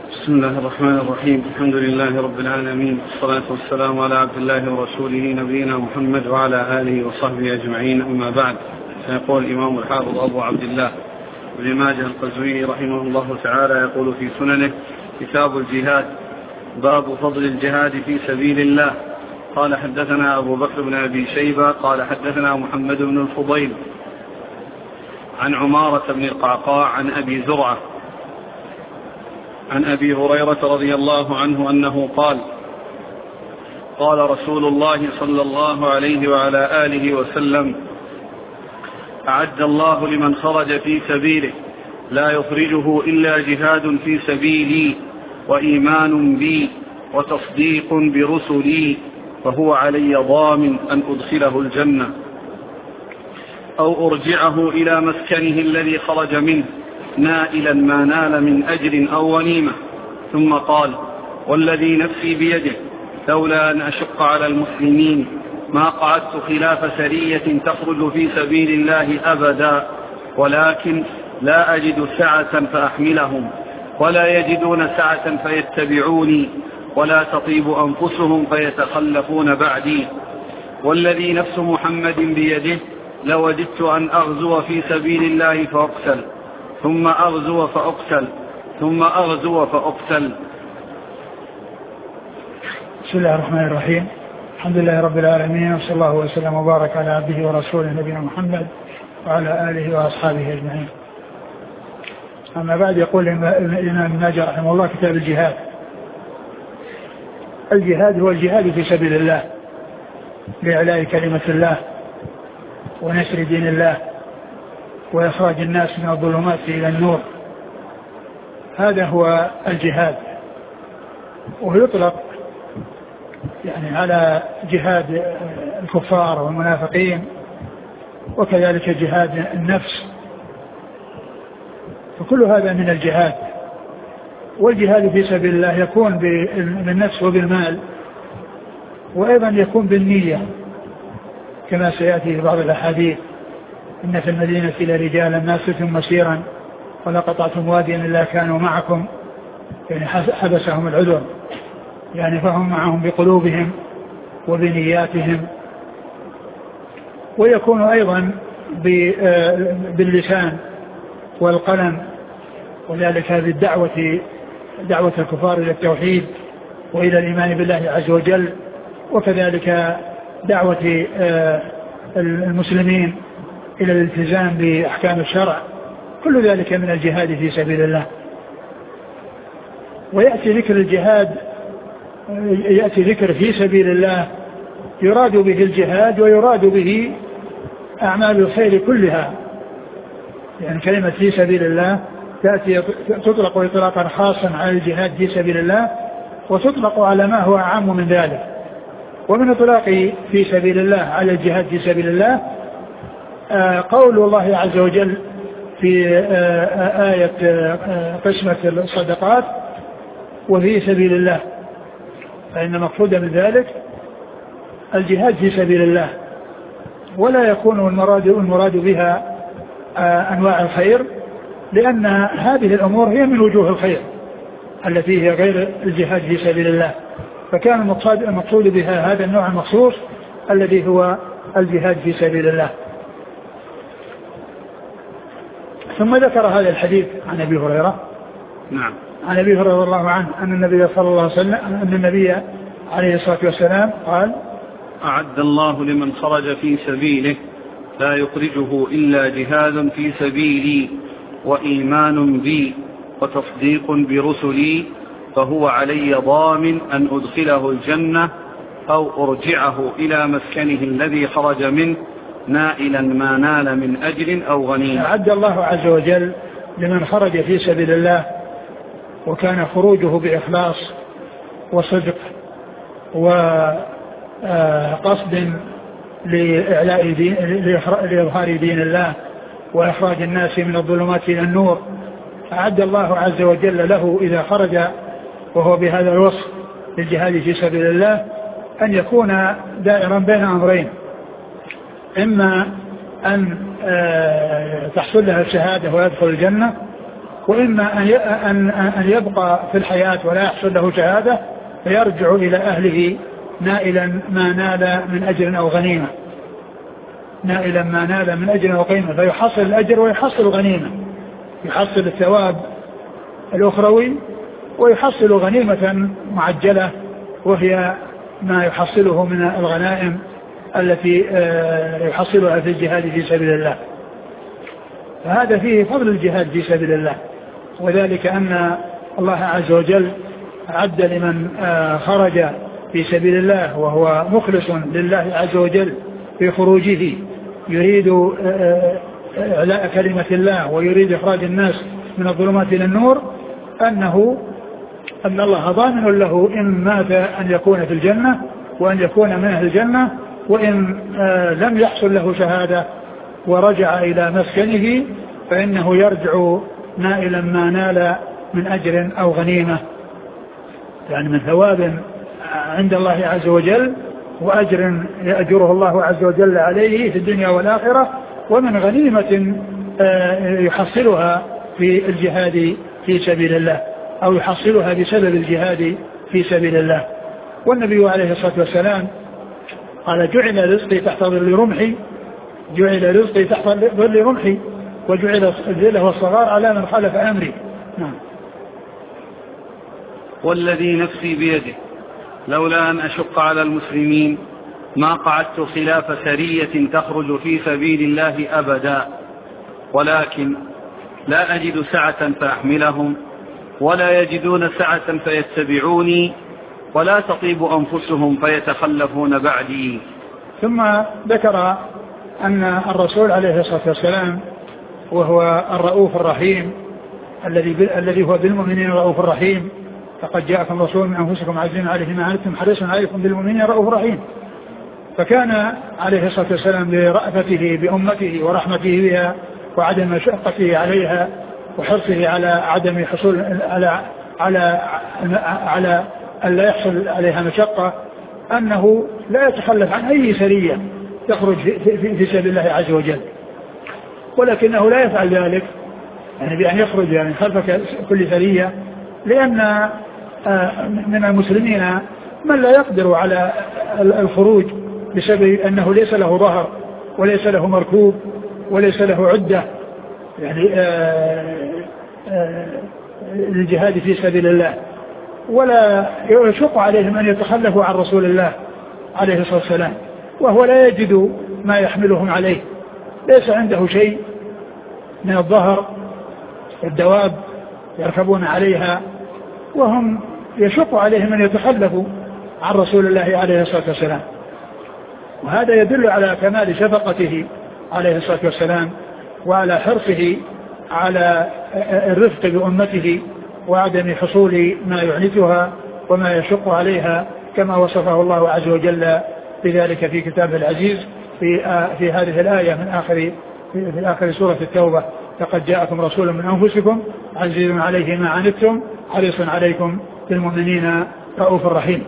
بسم الله الرحمن الرحيم. الحمد لله رب العالمين، والصلاة والسلام على عبد الله ورسوله نبينا محمد وعلى آله وصحبه أجمعين، أما بعد. فيقول الإمام الحافظ أبو عبد الله ابن ماجه القزويني رحمه الله تعالى يقول في سننه: كتاب الجهاد، باب فضل الجهاد في سبيل الله. قال: حدثنا أبو بكر بن أبي شيبة قال: حدثنا محمد بن الفضيل عن عمارة بن القعقاع عن أبي زرعة عن أبي هريرة رضي الله عنه أنه قال: قال رسول الله صلى الله عليه وعلى آله وسلم: أعد الله لمن خرج في سبيله لا يخرجه إلا جهاد في سبيلي وإيمان بي وتصديق برسلي فهو علي ضامن أن أدخله الجنة أو أرجعه إلى مسكنه الذي خرج منه نائلا ما نال من أجر أو غنيمة. ثم قال: والذي نفسي بيده لولا أن أشق على المسلمين ما قعدت خلاف سرية تخرج في سبيل الله أبدا، ولكن لا أجد سعة فأحملهم ولا يجدون سعة فيتبعوني ولا تطيب أنفسهم فيتخلفون بعدي. والذي نفس محمد بيده لوددت أن أغزو في سبيل الله فأقتل ثم أغزو فأقتل ثم أغزو فأقتل. بسم الله الرحمن الرحيم. الحمد لله رب العالمين، وصلى الله وسلم وبارك على عبده ورسوله نبينا محمد وعلى آله وأصحابه أجمعين. أما بعد، يقول الإمام ابن ماجه رحمه الله: كتاب الجهاد. الجهاد هو الجهاد في سبيل الله لإعلاء كلمة الله ونشر دين الله وإخراج الناس من الظلمات إلى النور. هذا هو الجهاد، ويطلق يعني على جهاد الكفار والمنافقين، وكذلك جهاد النفس، فكل هذا من الجهاد. والجهاد في سبيل الله يكون بالنفس وبالمال، وأيضا يكون بالنية كما سيأتي في بعض الأحاديث: إن في المدينة لرجالا ما سلكتم مسيرا ولا قطعتم واديا إلا كانوا معكم، يعني حبسهم العذر، يعني فهم معهم بقلوبهم وبنياتهم. ويكون أيضا باللسان والقلم، وذلك بالدعوة، دعوة الكفار إلى التوحيد وإلى الإيمان بالله عز وجل، وكذلك دعوة المسلمين إلى الالتزام بأحكام الشرع. كل ذلك من الجهاد في سبيل الله. ويأتي ذكر الجهاد، يأتي ذكر في سبيل الله يراد به الجهاد ويراد به أعمال الخير كلها. يعني كلمة في سبيل الله تأتي تطلق إطلاقا خاصا على الجهاد في سبيل الله، وتطلق على ما هو أعم من ذلك. ومن إطلاق في سبيل الله على الجهاد في سبيل الله قول الله عز وجل في آية قسمة الصدقات: وفي سبيل الله، فإن المقصود من ذلك الجهاد في سبيل الله، ولا يكون المراد بها أنواع الخير، لأن هذه الأمور هي من وجوه الخير التي هي غير الجهاد في سبيل الله، فكان المقصود بها هذا النوع المخصوص الذي هو الجهاد في سبيل الله. ثم ذكر هذا الحديث عن أبي هريرة. نعم. عن أبي هريرة رضي الله عنه أن النبي صلى الله عليه وسلم أن النبي عليه الصلاة والسلام قال: أعد الله لمن خرج في سبيله لا يخرجه إلا جهاد في سبيلي وإيمان بي وتصديق برسلي فهو علي ضامن أن أدخله الجنة أو أرجعه إلى مسكنه الذي خرج منه نائلا ما نال من أجر أو غنيمة. أعد الله عز وجل لمن خرج في سبيل الله وكان خروجه بإخلاص وصدق وقصد لإظهار دين الله وإخراج الناس من الظلمات إلى النور. أعد الله عز وجل له إذا خرج وهو بهذا الوصف للجهاد في سبيل الله أن يكون دائرا بين أمرين: إما أن تحصل له الشهادة ويدخل الجنة، وإما أن يبقى في الحياة ولا يحصل له شهادة فيرجع إلى أهله نائلا ما نال من أجر أو غنيمة، نائلا ما نال من أجر أو غنيمة، فيحصل الأجر ويحصل غنيمة، يحصل الثواب الأخروي ويحصل غنيمة معجلة وهي ما يحصله من الغنائم التي يحصلها في الجهاد في سبيل الله. فهذا فيه فضل الجهاد في سبيل الله، وذلك أن الله عز وجل أعد لمن خرج في سبيل الله وهو مخلص لله عز وجل في خروجه يريد إعلاء كلمة الله ويريد إخراج الناس من الظلمات إلى النور، أن الله ضامن له إن مات أن يكون في الجنة وأن يكون من أهل الجنة، وإن لم يحصل له شهادة ورجع إلى مسكنه فإنه يرجع نائلا ما نال من أجر أو غنيمة، يعني من ثواب عند الله عز وجل وأجر يأجره الله عز وجل عليه في الدنيا والآخرة، ومن غنيمة يحصلها في الجهاد في سبيل الله أو يحصلها بسبب الجهاد في سبيل الله. والنبي عليه الصلاة والسلام قال جعل رزقي تحت ظل رمحي، جعل رزقي تحت ظل رمحي وجعل الذل والصغار على من خالف أمري. نعم. والذي نفسي بيده لولا أن أشق على المسلمين ما قعدت خلاف سرية تخرج في سبيل الله أبدا، ولكن لا أجد سعة فأحملهم ولا يجدون سعة فيتبعوني ولا تطيب أنفسهم فيتخلفون بعدي. ثم ذكر أن الرسول عليه الصلاة والسلام وهو الرؤوف الرحيم الذي هو بالمؤمنين الرؤوف الرحيم، فقد جاءكم رسول من أنفسكم عزيز عليه ما عنتم حريص عليكم بالمؤمنين رؤوف رحيم. فكان عليه الصلاة والسلام برأفته بأمته ورحمته بها وعدم مشقته عليها وحرصه على عدم حصول على أن لا يحصل عليها مشقة، أنه لا يتخلف عن أي سرية تخرج في سبيل الله عز وجل، ولكنه لا يفعل ذلك يعني بأن يخرج يعني خلف كل سرية، لأن من المسلمين من لا يقدر على الخروج بسبب أنه ليس له ظهر وليس له مركوب وليس له عدة يعني للجهاد في سبيل الله، ولا يشق عليهم أن يتخلفوا عن رسول الله عليه الصلاة والسلام وهو لا يجد ما يحملهم عليه، ليس عنده شيء من الظهر الدواب يركبون عليها، وهم يشق عليهم أن يتخلفوا عن رسول الله عليه الصلاة والسلام. وهذا يدل على كمال شفقته عليه الصلاة والسلام وعلى حرصه على الرفق بأمته وعدم حصول ما يعنتها وما يشق عليها، كما وصفه الله عز وجل بذلك في كتابه العزيز في هذه الآية في آخر سورة التوبة: لقد جاءكم رسول من أنفسكم عزيز عليه ما عنتم حريص عليكم بالمؤمنين رؤوف رحيم.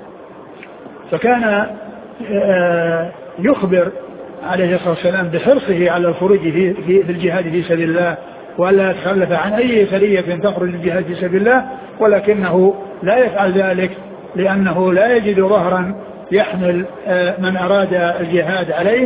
فكان يخبر عليه الصلاة والسلام بحرصه على الخروج في الجهاد في سبيل الله ولا يتخلف عن أي سرية تخرج للجهاد في سبيل الله، ولكنه لا يفعل ذلك لأنه لا يجد ظهرا يحمل من أراد الجهاد عليه،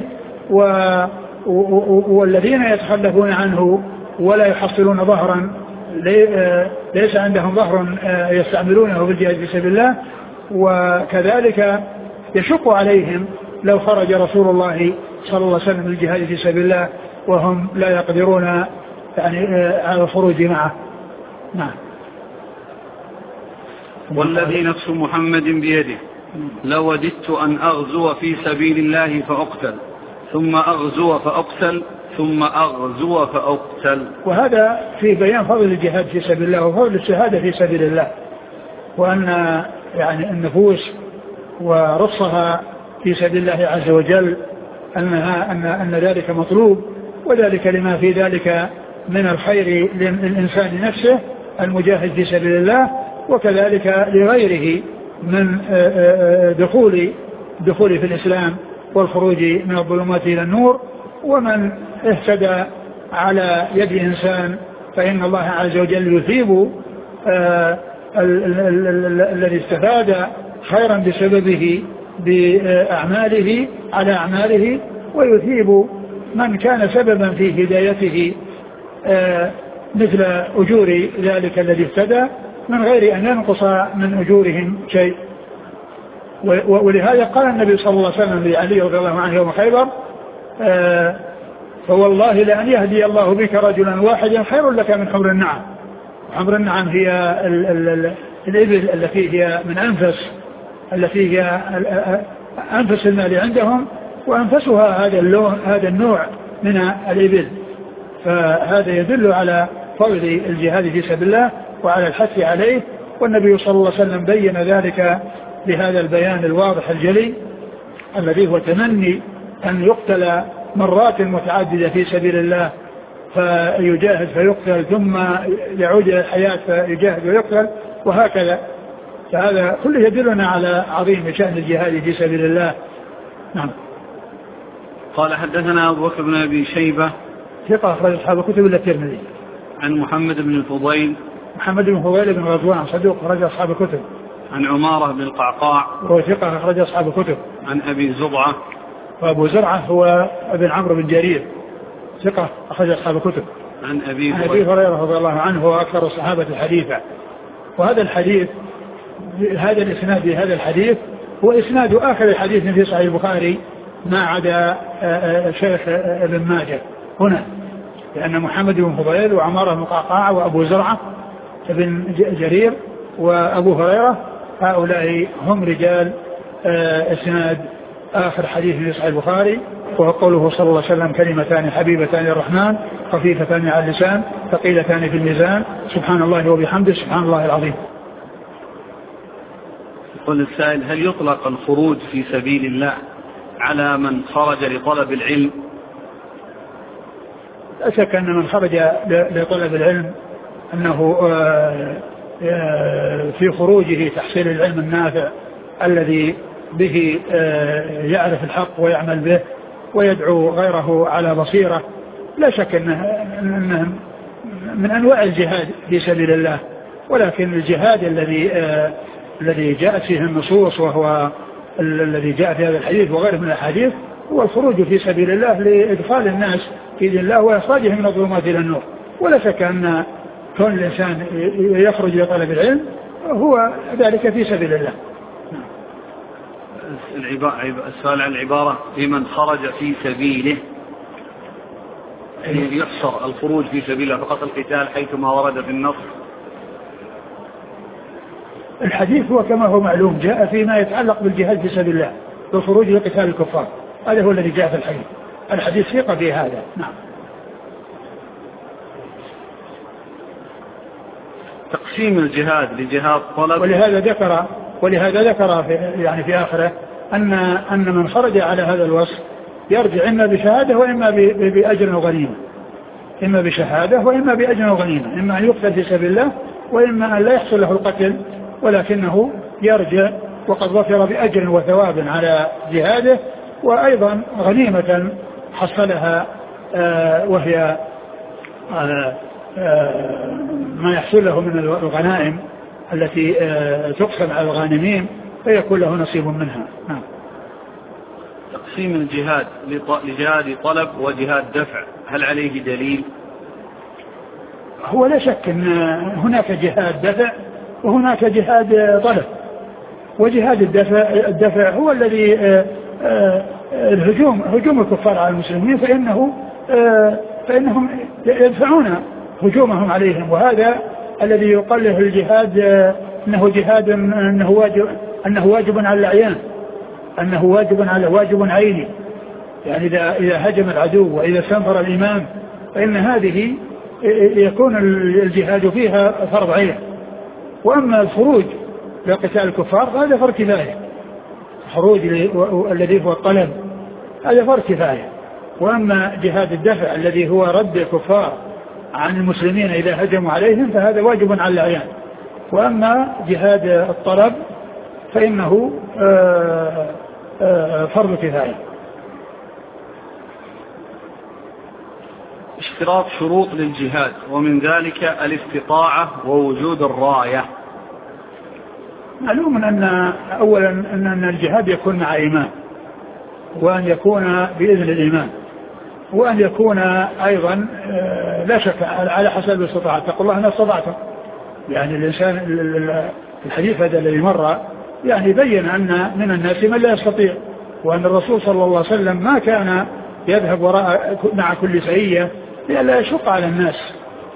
والذين يتخلفون عنه ولا يحصلون ظهرا ليس عندهم ظهر يستعملونه في الجهاد في سبيل الله، وكذلك يشق عليهم لو خرج رسول الله صلى الله عليه وسلم للجهاد في سبيل الله وهم لا يقدرون يعني على الخروج معه. نعم. والذي نفس محمد بيده لوددت أن أغزو في سبيل الله فأقتل ثم أغزو فأقتل ثم أغزو فأقتل. وهذا في بيان فضل الجهاد في سبيل الله وفضل الشهادة في سبيل الله، وأن يعني النفوس ورصها في سبيل الله عز وجل أن ذلك مطلوب، وذلك لما في ذلك من الخير للإنسان نفسه المجاهد في سبيل الله، وكذلك لغيره من دخول في الإسلام والخروج من الظلمات إلى النور. ومن اهتدى على يد إنسان فإن الله عز وجل يثيب الذي استفاد خيرا بسببه بأعماله على أعماله، ويثيب من كان سببا في هدايته مثل أجور ذلك الذي اهتدى من غير أن ينقص من أجورهم شيء. ولهذا قال النبي صلى الله عليه وسلم لعلي رضي الله عنه يوم خيبر فوالله لأن يهدي الله بك رجلا واحدا خير لك من حمر النعم. حمر النعم هي الإبل التي هي من أنفس، التي هي أنفس المال عندهم، وأنفسها هذا النوع من الإبل. فهذا يدل على فضل الجهاد في سبيل الله وعلى الحث عليه، والنبي صلى الله عليه وسلم بين ذلك بهذا البيان الواضح الجلي الذي هو تمني أن يقتل مرات متعددة في سبيل الله، فيجاهد فيقتل ثم يعود إلى الحياة فيجاهد ويقتل وهكذا. فهذا كله يدلنا على عظيم شأن الجهاد في سبيل الله. نعم. قال حدثنا أبو بكر بن أبي شيبة ثقة أخرج أصحاب الكتب إلا الترمذي. عن محمد بن الفضيل محمد بن فضيل بن غزوان صدوق أخرج أصحاب الكتب. عن عمارة بن القعقاع وهو ثقة أخرج أصحاب الكتب. عن أبي زرعة وأبو زرعة هو ابن عمرو بن جرير ثقة أخرج أصحاب الكتب. عن أبي هريرة رضي الله عنه هو أكثر الصحابة حديثا. وهذا الحديث هذا الإسناد بهذا الحديث هو إسناد آخر الحديث في صحيح البخاري ما عدا شيخ ابن ماجه هنا، لأن محمد بن فضيل وعمارة بن القعقاع وأبو زرعة ابن جرير وأبو هريرة هؤلاء هم رجال إسناد آخر حديث في صحيح البخاري، وهو قوله صلى الله عليه وسلم كلمتان حبيبتان للرحمن خفيفتان على اللسان ثقيلتان في الميزان سبحان الله وبحمده سبحان الله العظيم. يقول السائل: هل يطلق الخروج في سبيل الله على من خرج لطلب العلم؟ لا شك أن من خرج لطلب العلم أنه في خروجه تحصيل العلم النافع الذي به يعرف الحق ويعمل به ويدعو غيره على بصيرة، لا شك أنه من أنواع الجهاد في سبيل الله. ولكن الجهاد الذي جاءت فيه النصوص وهو الذي جاء في هذا الحديث وغيره من الحديث هو الخروج في سبيل الله لإدخال الناس في دين الله وإخراجهم من الظلمات إلى النور. ولا شك أن كون الإنسان يخرج لطلب العلم هو ذلك في سبيل الله. السؤال عن العبارة لمن خرج في سبيله، يعني يحصر الخروج في سبيل الله فقط القتال حيثما ورد في النص. الحديث هو كما هو معلوم جاء فيما يتعلق بالجهاد في سبيل الله والخروج لقتال الكفار، هذا هو الذي جاء في الحديث ثقة في هذا. نعم. تقسيم الجهاد لجهاد طلب، ولهذا ذكر في آخره أن من خرج على هذا الوصف يرجع إما بشهادة وإما بأجر وغنيمة، إما بشهادة وإما بأجر وغنيمة، إما أن يقتل في سبيل الله وإما أن لا يحصل له القتل ولكنه يرجع وقد ظفر بأجر وثواب على جهاده، وأيضا غنيمة حصلها وهي ما يحصل له من الغنائم التي تقسم على الغانمين فيكون له نصيب منها. نعم. تقسيم الجهاد لجهاد طلب وجهاد دفع، هل عليه دليل؟ هو لا شك أن هناك جهاد دفع وهناك جهاد طلب. وجهاد الدفع هو الذي هجوم الكفار على المسلمين فإنهم يدفعون هجومهم عليهم، وهذا الذي يقلل الجهاد أنه جهاد أنه واجب على الأعيان، أنه واجب عيني، يعني إذا هجم العدو وإذا استنفر الإمام فإن هذه يكون الجهاد فيها فرض عين. وأما الخروج لقتال الكفار هذا فرض كفاية، الخروج الذي هو الطلب هذا فرض كفاية. وأما جهاد الدفع الذي هو رد الكفار عن المسلمين إذا هجموا عليهم فهذا واجب على الأعيان. وأما جهاد الطلب فإنه فرض كفاية. اشتراط شروط للجهاد ومن ذلك الاستطاعة ووجود الراية. معلوم أن أولا أن الجهاد يكون مع إيمان، وأن يكون بإذن الإيمان، وأن يكون أيضا لا شك على حسب الاستطاعة. اتقوا الله ما استطعتم. يعني الإنسان الحديث هذا الذي مر يعني بين أن من الناس من لا يستطيع، وأن الرسول صلى الله عليه وسلم ما كان يذهب وراء مع كل سرية لئلا يشق على الناس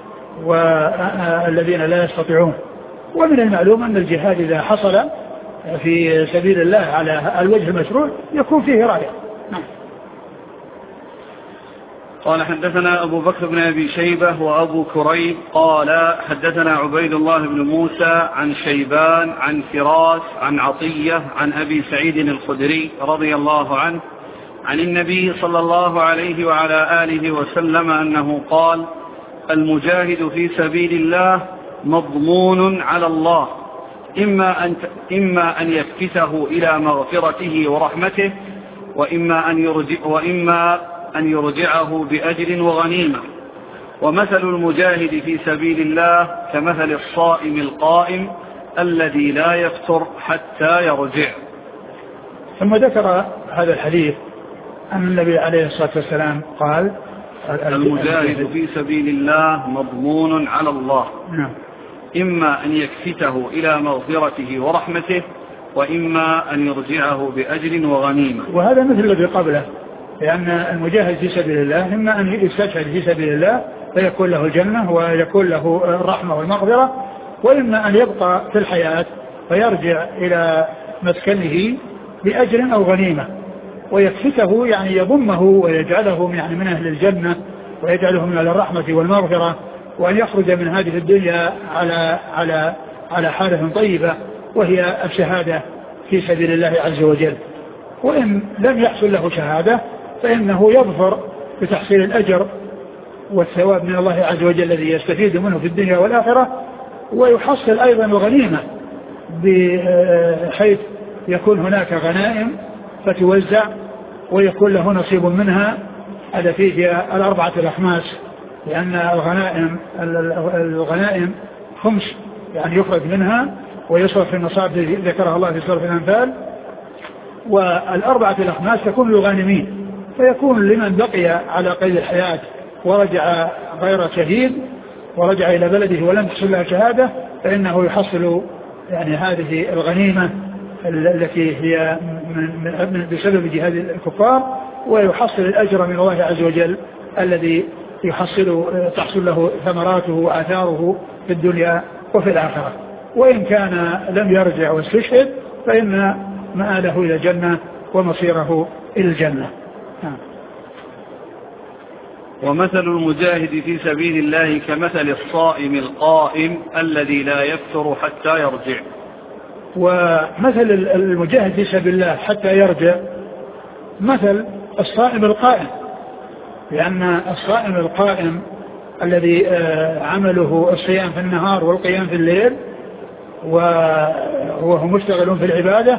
والذين لا يستطيعون. ومن المعلوم أن الجهاد إذا حصل في سبيل الله على الوجه المشروع يكون فيه راية. قال حدثنا أبو بكر بن أبي شيبة وأبو كريب قال حدثنا عبيد الله بن موسى عن شيبان عن فراس عن عطية عن أبي سعيد الخدري رضي الله عنه عن النبي صلى الله عليه وعلى آله وسلم أنه قال: المجاهد في سبيل الله مضمون على الله، إما أن يكفته إلى مغفرته ورحمته، وإما أن يرجعه بأجر وغنيمة. ومثل المجاهد في سبيل الله كمثل الصائم القائم الذي لا يفطر حتى يرجع. ثم ذكر هذا الحديث أن النبي عليه الصلاة والسلام قال: المجاهد في سبيل الله مضمون على الله، إما أن يكفته إلى مغفرته ورحمته، وإما أن يرجعه بأجر وغنيمة. وهذا مثل الذي قبله، لأن المجاهد في سبيل الله إما أن يستشهد في سبيل الله فيكون له الجنة ويكون له الرحمة والمغفرة، وإما أن يبقى في الحياة فيرجع إلى مسكنه بأجر أو غنيمة، ويكفته يعني يضمه ويجعله يعني من أهل الجنة ويجعله من أهل الرحمة والمغفرة، وأن يخرج من هذه الدنيا على حالة طيبة وهي الشهادة في سبيل الله عز وجل. وإن لم يحصل له شهادة فإنه يظفر بتحصيل الأجر والثواب من الله عز وجل الذي يستفيد منه في الدنيا والآخرة، ويحصل أيضا غنيمة بحيث يكون هناك غنائم فتوزع ويكون له نصيب منها التي هي 4 الأخماس، لأن الغنائم 5 يعني يخرج منها ويصرف في النصاب ذكرها الله في سورة الأنفال، 4 الأخماس تكون للغانمين، فيكون لمن بقي على قيد الحياة ورجع غير شهيد ورجع إلى بلده ولم تحصل له شهادة فإنه يحصل يعني هذه الغنيمة التي هي بسبب جهاد الكفار، ويحصل الأجر من الله عز وجل الذي تحصل له ثمراته وآثاره في الدنيا وفي الآخرة. وإن كان لم يرجع واستشهد فإن مآله إلى الجنة ومصيره إلى الجنة. ومثل المجاهد في سبيل الله كمثل الصائم القائم الذي لا يفطر حتى يرجع. ومثل المجاهد في سبيل الله حتى يرجع مثل الصائم القائم، لأن الصائم القائم الذي عمله الصيام في النهار والقيام في الليل وهو مشتغل في العبادة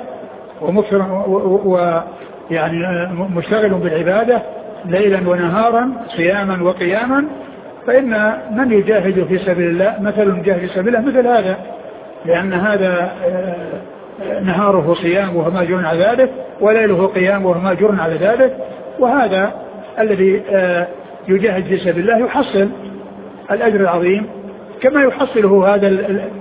ويعني مشتغل بالعبادة ليلا ونهارا صياما وقياما، فإن من يجاهد في سبيل الله مثل المجاهد في سبيل الله مثل هذا، لأن هذا نهاره صيام وهو ماجور على ذلك، وليله قيام وهو ماجور على ذلك. وهذا الذي يجاهد في سبيل الله يحصل الأجر العظيم كما يحصله هذا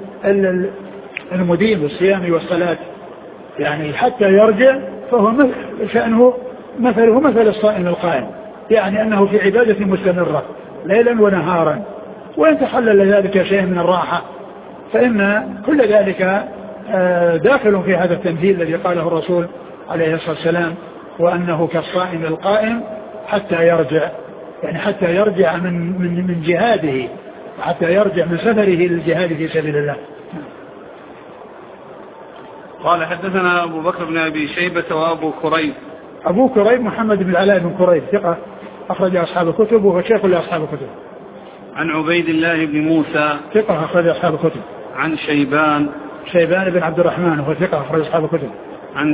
المدين بالصيام والصلاة، يعني حتى يرجع فهو شأنه مثله مثل الصائم القائم، يعني أنه في عبادة مستمرة ليلا ونهارا، وإن تحلل ذلك شيء من الراحة فإن كل ذلك داخل في هذا التمثيل الذي قاله الرسول عليه الصلاة والسلام، وأنه كالصائم القائم حتى يرجع، يعني حتى يرجع من جهاده، حتى يرجع من سفره للجهاد في سبيل الله. قال حدثنا أبو بكر بن أبي شيبة وأبو كريب. أبو كريب محمد بن العلاء بن كريب ثقة أخرج أصحاب الكتب وهو شيخ لأصحاب الكتب. عن عبيد الله بن موسى ثقة أخرج أصحاب الكتب. عن شيبان بن عبد الرحمن وهو ثقة أخرج أصحاب الكتب. عن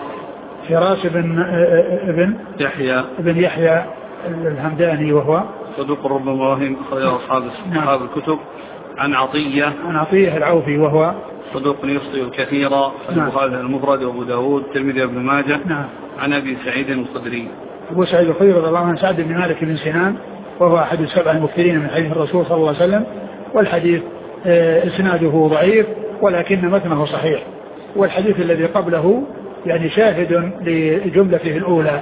فراس بن يحيى الهمداني وهو صدوق ربما وهم، أخرجه أصحاب الكتب. عن عطية العوفي وهو صدوق يخطئ كثيرا، البخاري المفرد وأبو داود الترمذي وابن ماجه. عن أبي سعيد الخدري. أبو سعيد الخدري رضي الله عنه سعد بن مالك بن سنان، وهو أحد السبع المكثرين من حديث الرسول صلى الله عليه وسلم، والحديث إسناده ضعيف ولكن متنه صحيح، والحديث الذي قبله يعني شاهد لجملته الأولى.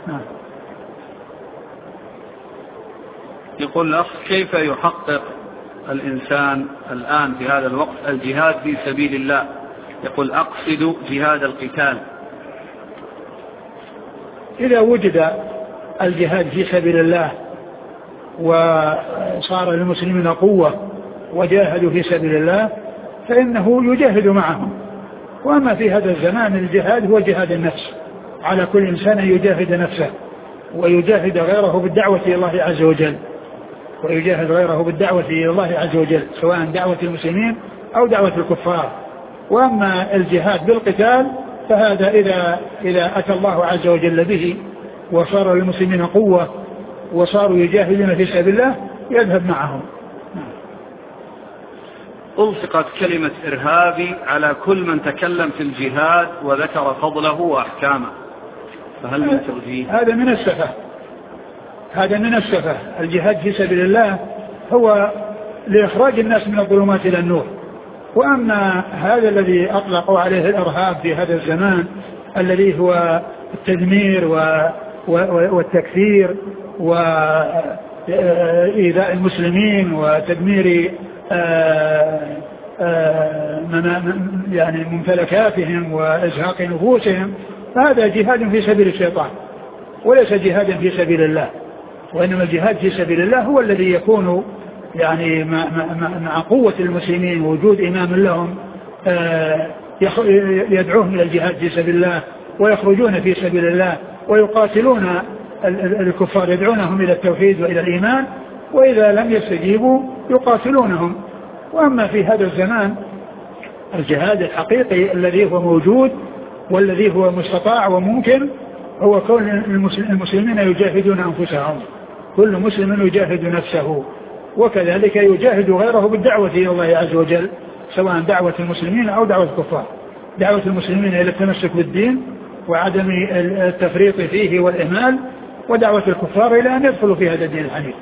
يقول الأخ: كيف يحقق الإنسان الآن في هذا الوقت الجهاد في سبيل الله؟ يقول: أقصد جهاد القتال. إذا وجد الجهاد في سبيل الله وصار للمسلمين قوة وجاهدوا في سبيل الله فإنه يجاهد معهم. وأما في هذا الزمان الجهاد هو جهاد النفس، على كل إنسان يجاهد نفسه ويجاهد غيره بالدعوة إلى الله عز وجل، ويجاهد غيره بالدعوة إلى الله عز وجل، سواء دعوة المسلمين أو دعوة الكفار. وأما الجهاد بالقتال فهذا إذا أتى الله عز وجل به وصار للمسلمين قوة وصاروا يجاهدون في سبيل الله يذهب معهم. ألصقت كلمة إرهابي على كل من تكلم في الجهاد وذكر فضله وأحكامه، فهل من توجيه؟ هذا من السفة. الجهاد في سبيل الله هو لإخراج الناس من الظلمات إلى النور. وأما هذا الذي أطلقوا عليه الإرهاب في هذا الزمان الذي هو التدمير والتكفير وإيذاء المسلمين وتدمير يعني ممتلكاتهم وإزهاق نفوسهم، فهذا جهاد في سبيل الشيطان وليس جهادا في سبيل الله. وإنما الجهاد في سبيل الله هو الذي يكون يعني مع قوة المسلمين ووجود إمام لهم يدعوهم إلى الجهاد في سبيل الله ويخرجون في سبيل الله ويقاتلون الكفار، يدعونهم إلى التوحيد وإلى الإيمان، وإذا لم يستجيبوا يقاتلونهم. وأما في هذا الزمان الجهاد الحقيقي الذي هو موجود والذي هو مستطاع وممكن هو كون المسلمين يجاهدون أنفسهم، كل مسلم يجاهد نفسه، وكذلك يجاهد غيره بالدعوة إلى الله عز وجل، سواء دعوة المسلمين أو دعوة الكفار. دعوة المسلمين إلى التمسك بالدين وعدم التفريط فيه والإهمال، ودعوة الكفار إلى أن يدخلوا في هذا الدين الحنيف.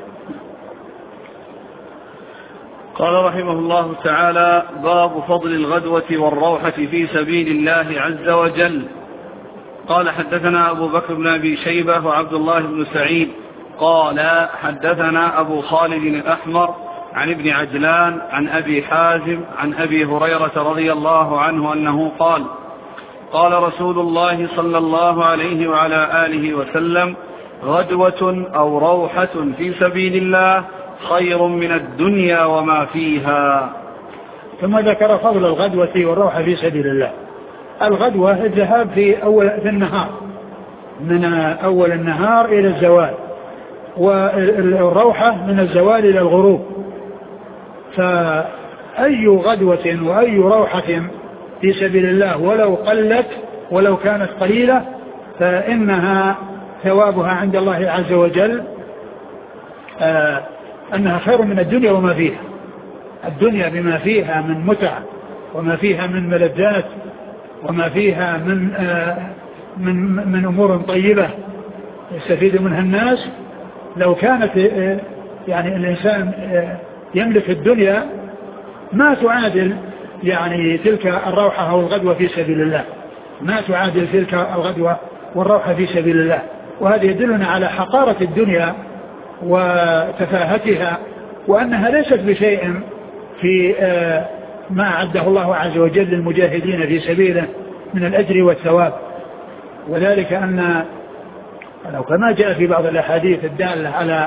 قال رحمه الله تعالى: باب فضل الغدوة والروحة في سبيل الله عز وجل. قال: حدثنا أبو بكر بن أبي شيبة وعبد الله بن سعيد قال: حدثنا أبو خالد الأحمر عن ابن عجلان عن أبي حازم عن أبي هريرة رضي الله عنه أنه قال: قال رسول الله صلى الله عليه وعلى آله وسلم: غدوة أو روحة في سبيل الله خير من الدنيا وما فيها. ثم ذكر فضل الغدوة والروحة في سبيل الله. الغدوة الذهاب في النهار، من أول النهار إلى الزوال، والروحة من الزوال إلى الغروب. فأي غدوة وأي روحة في سبيل الله ولو قلت ولو كانت قليلة فإنها ثوابها عند الله عز وجل أنها خير من الدنيا وما فيها. الدنيا بما فيها من متع وما فيها من ملذات وما فيها من أمور طيبة يستفيد منها الناس، لو كانت يعني الإنسان يملك الدنيا ما تعادل يعني تلك الروحة أو الغدوة في سبيل الله، ما تعادل تلك الغدوة والروحة في سبيل الله. وهذا يدلنا على حقارة الدنيا وتفاهتها، وأنها ليست بشيء في ما أعده الله عز وجل للمجاهدين في سبيله من الأجر والثواب. وذلك أن لو كما جاء في بعض الأحاديث الدالة على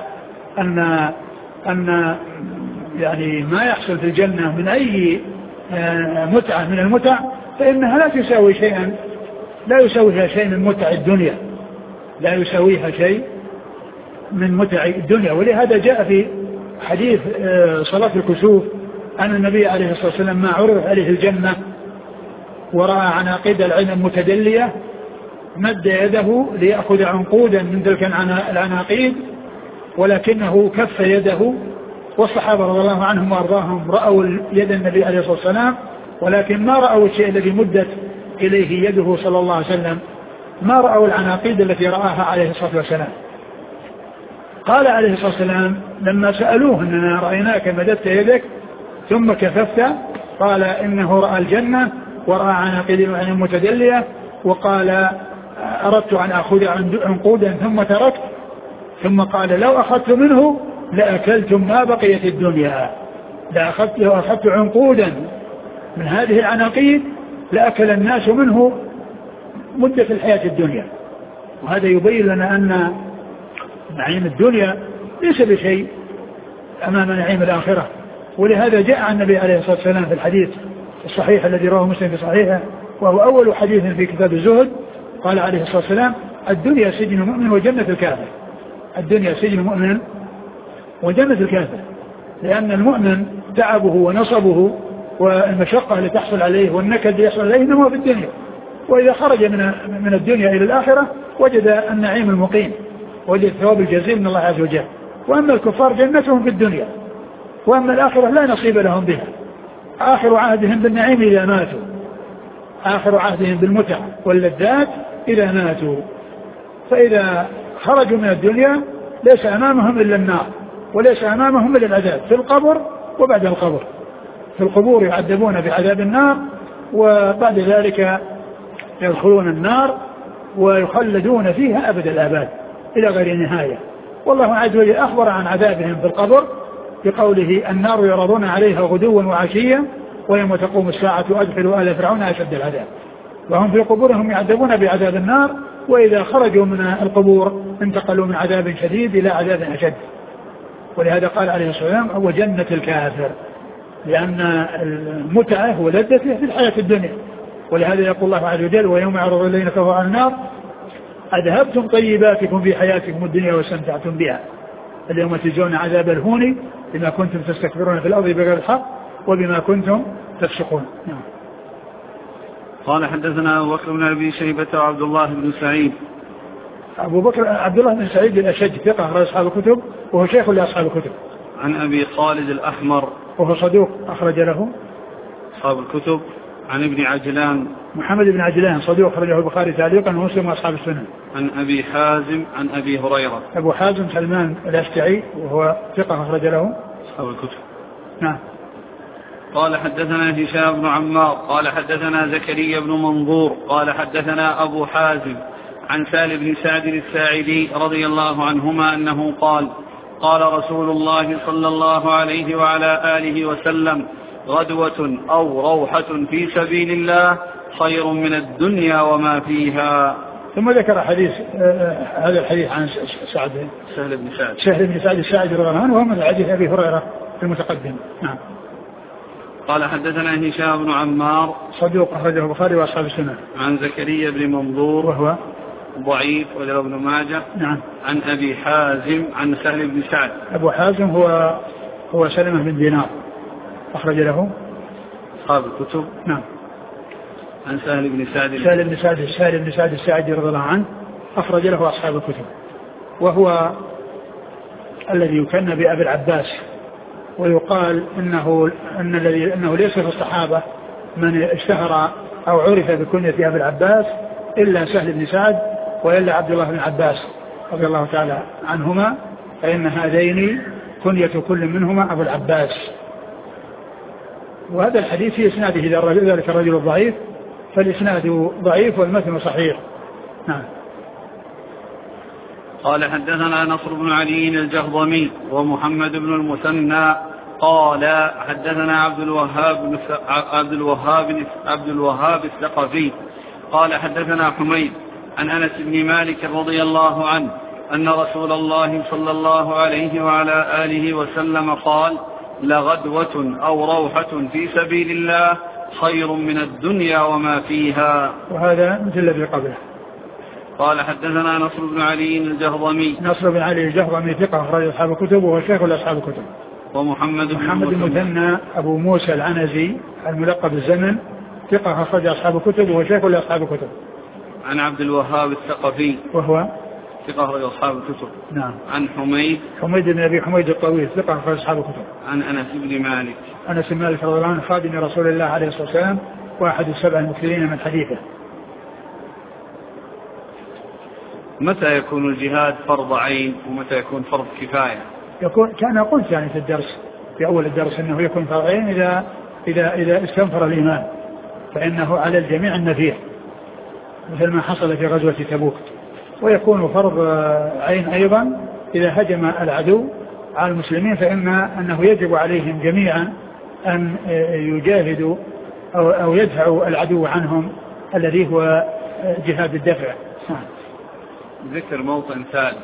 أن يعني ما يحصل في الجنة من أي متعة من المتع فإنها لا تساوي شيئا، لا يساويها شيء من متع الدنيا، لا يساويها شيء من متع الدنيا. ولهذا جاء في حديث صلاة الكسوف أن النبي عليه الصلاة والسلام ما عرض عليه الجنة ورأى عناقيد العنب متدلية مد يده ليأخذ عنقودا من تلك العناقيد ولكنه كف يده، والصحابة رضي الله عنهم وأرضاهم رأوا يد النبي عليه الصلاة والسلام، ولكن ما رأوا الشيء الذي مدت إليه يده صلى الله عليه وسلم، ما رأوا العناقيد التي رآها عليه الصلاة والسلام. قال عليه الصلاة والسلام لما سألوه أننا رأيناك مددت يدك ثم كففت، قال إنه رأى الجنة ورأى عناقيد متدلية، وقال أردت أن أخذ عنقودا ثم تركت، ثم قال لو أخذت منه لأكلتم ما بقيت الدنيا، لو أخذت عنقودا من هذه العناقيد لأكل الناس منه مدة الحياة الدنيا. وهذا يبين لنا أن نعيم الدنيا ليس بشيء أمام نعيم الآخرة. ولهذا جاء عن النبي عليه الصلاة والسلام في الحديث الصحيح الذي رواه مسلم في صحيحه، وهو أول حديث في كتاب الزهد، قال عليه الصلاة والسلام الدنيا سجن المؤمن وجنة الكافر. الدنيا سجن المؤمن وجنة الكافر، لأن المؤمن تعبه ونصبه والمشقة اللي تحصل عليه والنكد اللي يحصل عليه إنما في الدنيا، وإذا خرج من الدنيا إلى الآخرة وجد النعيم المقيم، وجد الثواب الجزيل من الله عز وجل. وأما الكفار جنتهم في الدنيا، وأما الآخرة لا نصيب لهم بها، آخر عهدهم بالنعيم إذا ماتوا، آخر عهدهم بالمتع واللذات إذا ماتوا. فإذا خرجوا من الدنيا ليس أمامهم إلا النار، وليس أمامهم إلا العذاب في القبر وبعد القبر. في القبور يعذبون بعذاب النار، وبعد ذلك يدخلون النار ويخلدون فيها أبد الآباد إلى غير نهاية. والله عز وجل أخبر عن عذابهم في القبر بقوله النار يعرضون عليها غدوا وعشيا ويوم تقوم الساعة أدخلوا آل فرعون أشد العذاب. وهم في قبورهم يعذبون بعذاب النار، وإذا خرجوا من القبور انتقلوا من عذاب شديد إلى عذاب أشد. ولهذا قال عليه الصلاة والسلام وجنة الكافر، لأن المتعة ولذته في الحياة الدنيا. ولهذا يقول الله عز وجل ويوم يعرض الذين كفروا على النار أذهبتم طيباتكم في حياتكم الدنيا واستمتعتم بها اليوم تجزون عذاب الهون بما كنتم تستكبرون في الأرض بغير الحق وبما كنتم تفسقون. قال حدثنا أبو بكر بن أبي شيبة وعبد الله بن سعيد. أبو بكر عبد الله بن سعيد الأشج ثقة أخرج أصحاب الكتب وهو شيخ لأصحاب الكتب. عن أبي خالد الأحمر وهو صدوق أخرج له أصحاب الكتب. عن ابن عجلان محمد بن عجلان صدوق أخرجه البخاري تعليقا ومسلم وأصحاب السنن. عن أبي حازم عن أبي هريرة. أبو حازم سلمان الأشجعي وهو ثقة أخرج له أصحاب الكتب. نعم. قال حدثنا هشام بن عمار قال حدثنا زكريا بن منظور قال حدثنا أبو حازم عن سالم بن سعد الساعدي رضي الله عنهما أنه قال قال رسول الله صلى الله عليه وعلى آله وسلم غدوة أو روحة في سبيل الله خير من الدنيا وما فيها. ثم ذكر حديث هذا الحديث عن سهل بن سعد الساعدي رضي الله عنه وهو من حديث أبي هريرة المتقدم. نعم. قال حدثنا هشام بن عمار صدوق أخرجه البخاري وأصحاب السنن. عن زكريا بن منظور وهو ضعيف وله ابن ماجه. نعم. عن أبي حازم عن سهل بن سعد. أبو حازم هو سلمة بن دينار أخرج له أصحاب الكتب. نعم. عن سهل بن سعد الساعدي رضي الله عنه أخرج له أصحاب الكتب، وهو الذي يكنى بأبي العباس، ويقال إنه ليس في الصحابة من اشتهر أو عرف بكنية أبي العباس إلا سهل بن سعد وإلا عبد الله بن عباس رضي الله تعالى عنهما، فإن هذين كنية كل منهما أبو العباس. وهذا الحديث في إسناده ذلك الرجل الضعيف، فالإسناد ضعيف والمتن صحيح. نعم. قال حدثنا نصر بن علي الجهضمي ومحمد بن المثنى قال حدثنا عبد الوهاب الثقفي قال حدثنا حميد عن أنس بن مالك رضي الله عنه أن رسول الله صلى الله عليه وعلى آله وسلم قال لغدوة أو روحة في سبيل الله خير من الدنيا وما فيها. وهذا مثل الذي قبله. قال حدثنا نصر بن علي الجهضمي. نصر بن علي الجهضمي ثقة أخرج أصحاب الكتب وهو شيخ لأصحاب الكتب. ومحمد المثنى أبو موسى العنزي الملقب بالزمن ثقة أخرج أصحاب الكتب وهو شيخ لأصحاب الكتب. عن عبد الوهاب الثقفي وهو ثقة أخرج أصحاب الكتب. نعم. عن حميد بن أبي حميد الطويل ثقة أخرج أصحاب الكتب. عن أنس بن مالك رضي الله عنه خادم رسول الله عليه الصلاة والسلام واحد السبع المكثرين من حديثه. متى يكون الجهاد فرض عين ومتى يكون فرض كفاية؟ كان قلت يعني في أول الدرس أنه يكون فرض عين إذا استنفر الإيمان، فإنه على الجميع النفير مثل ما حصل في غزوة تبوك. ويكون فرض عين أيضا إذا هجم العدو على المسلمين، أنه يجب عليهم جميعا أن يجاهدوا أو يدفعوا العدو عنهم الذي هو جهاد الدفع. ذكر موطن ثالث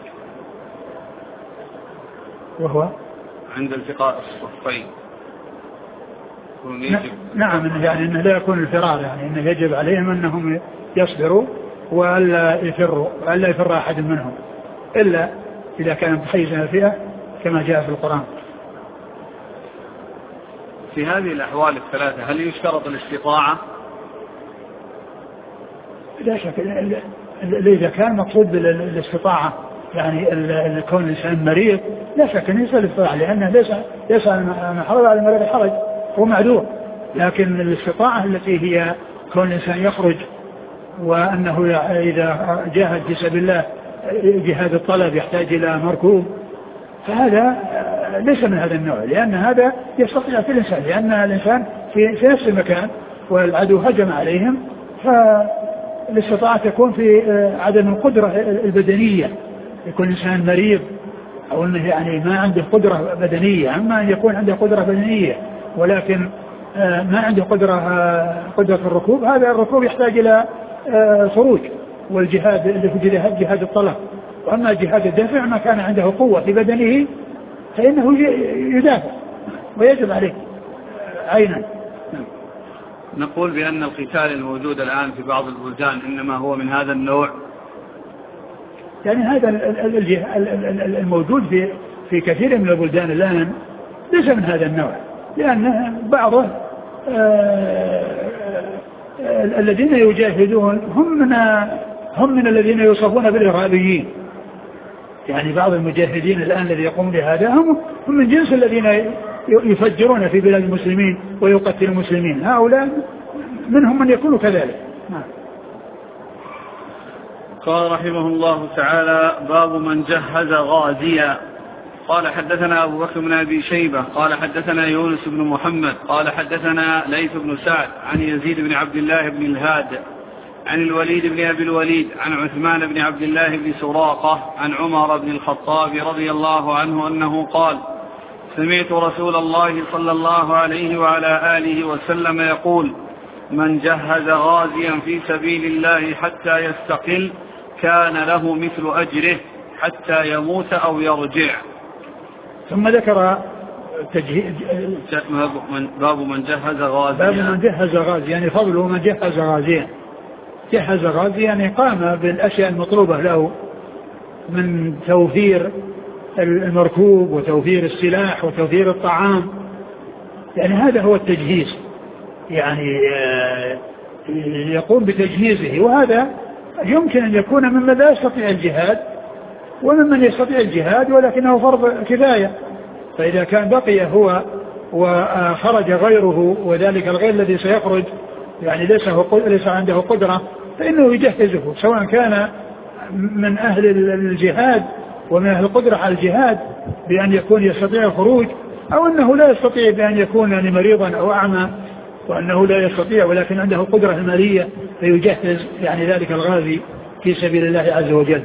وهو عند التقاء الصفين. نعم، يعني أنه لا يكون الفرار، يعني أنه يجب عليهم أنهم يصبروا وألا يفروا وألا يفر أحد منهم إلا إذا كان متحيزا الفئة كما جاء في القرآن. في هذه الأحوال الثلاثة هل يشترط الاستطاعة؟ لا شك، إذا كان مقصود بالاستطاعة يعني كون الإنسان مريض لا شك أن يسأل الاستطاعة، لأنه ليس محرج على المريض حرج، هو معذور. لكن الاستطاعة التي هي كون الإنسان يخرج وأنه إذا جاهد في سبيل الله جهاد الطلب يحتاج إلى مركوب، فهذا ليس من هذا النوع، لأن هذا يستطيع في الإنسان، لأن الإنسان في نفس المكان والعدو هجم عليهم، فالاستطاعة تكون في عدم القدرة البدنية. يكون الإنسان مريض أو أنه يعني ما عنده قدرة بدنية، أما أن يكون عنده قدرة بدنية ولكن ما عنده قدرة الركوب، هذا الركوب يحتاج إلى خروج، والجهاد اللي في جهاد الطلب. وأما جهاد الدفع ما كان عنده قوة في بدنه فإنه يدافع ويجب عليه عينا. نقول بأن القتال الموجود الآن في بعض البلدان إنما هو من هذا النوع، يعني هذا الموجود في كثير من البلدان الآن ليس من هذا النوع، لأن بعضه الذين يجاهدون هم من الذين يوصفون بالإرهابيين. يعني بعض المجاهدين الآن الذي يقوم بهذا هم من جنس الذين يفجرون في بلاد المسلمين ويقتلون المسلمين، هؤلاء منهم من يكون كذلك. قال رحمه الله تعالى: باب من جهز غازيا. قال حدثنا أبو بكر بن أبي شيبة قال حدثنا يونس بن محمد قال حدثنا ليث بن سعد عن يزيد بن عبد الله بن الهاد عن الوليد بن أبي الوليد عن عثمان بن عبد الله بن سراقة عن عمر بن الخطاب رضي الله عنه أنه قال: سمعت رسول الله صلى الله عليه وعلى آله وسلم يقول: من جهز غازيا في سبيل الله حتى يستقل كان له مثل أجره حتى يموت أو يرجع. ثم ذكر باب من جهز غازيا. باب من جهز غازيا يعني فضله من جهز غازيا. جهز غازيا يعني قام بالأشياء المطلوبة له من توفير المركوب وتوفير السلاح وتوفير الطعام، يعني هذا هو التجهيز، يعني يقوم بتجهيزه. وهذا يمكن أن يكون ممن لا يستطيع الجهاد وممن يستطيع الجهاد ولكنه فرض كفاية. فإذا كان بقي هو وخرج غيره وذلك الغير الذي سيخرج يعني ليس عنده قدرة فإنه يجهزه، سواء كان من أهل الجهاد ومن أهل القدرة على الجهاد بأن يكون يستطيع الخروج، أو أنه لا يستطيع بأن يكون يعني مريضا أو أعمى وأنه لا يستطيع ولكن عنده قدرة المالية فيجهز يعني ذلك الغازي في سبيل الله عز وجل.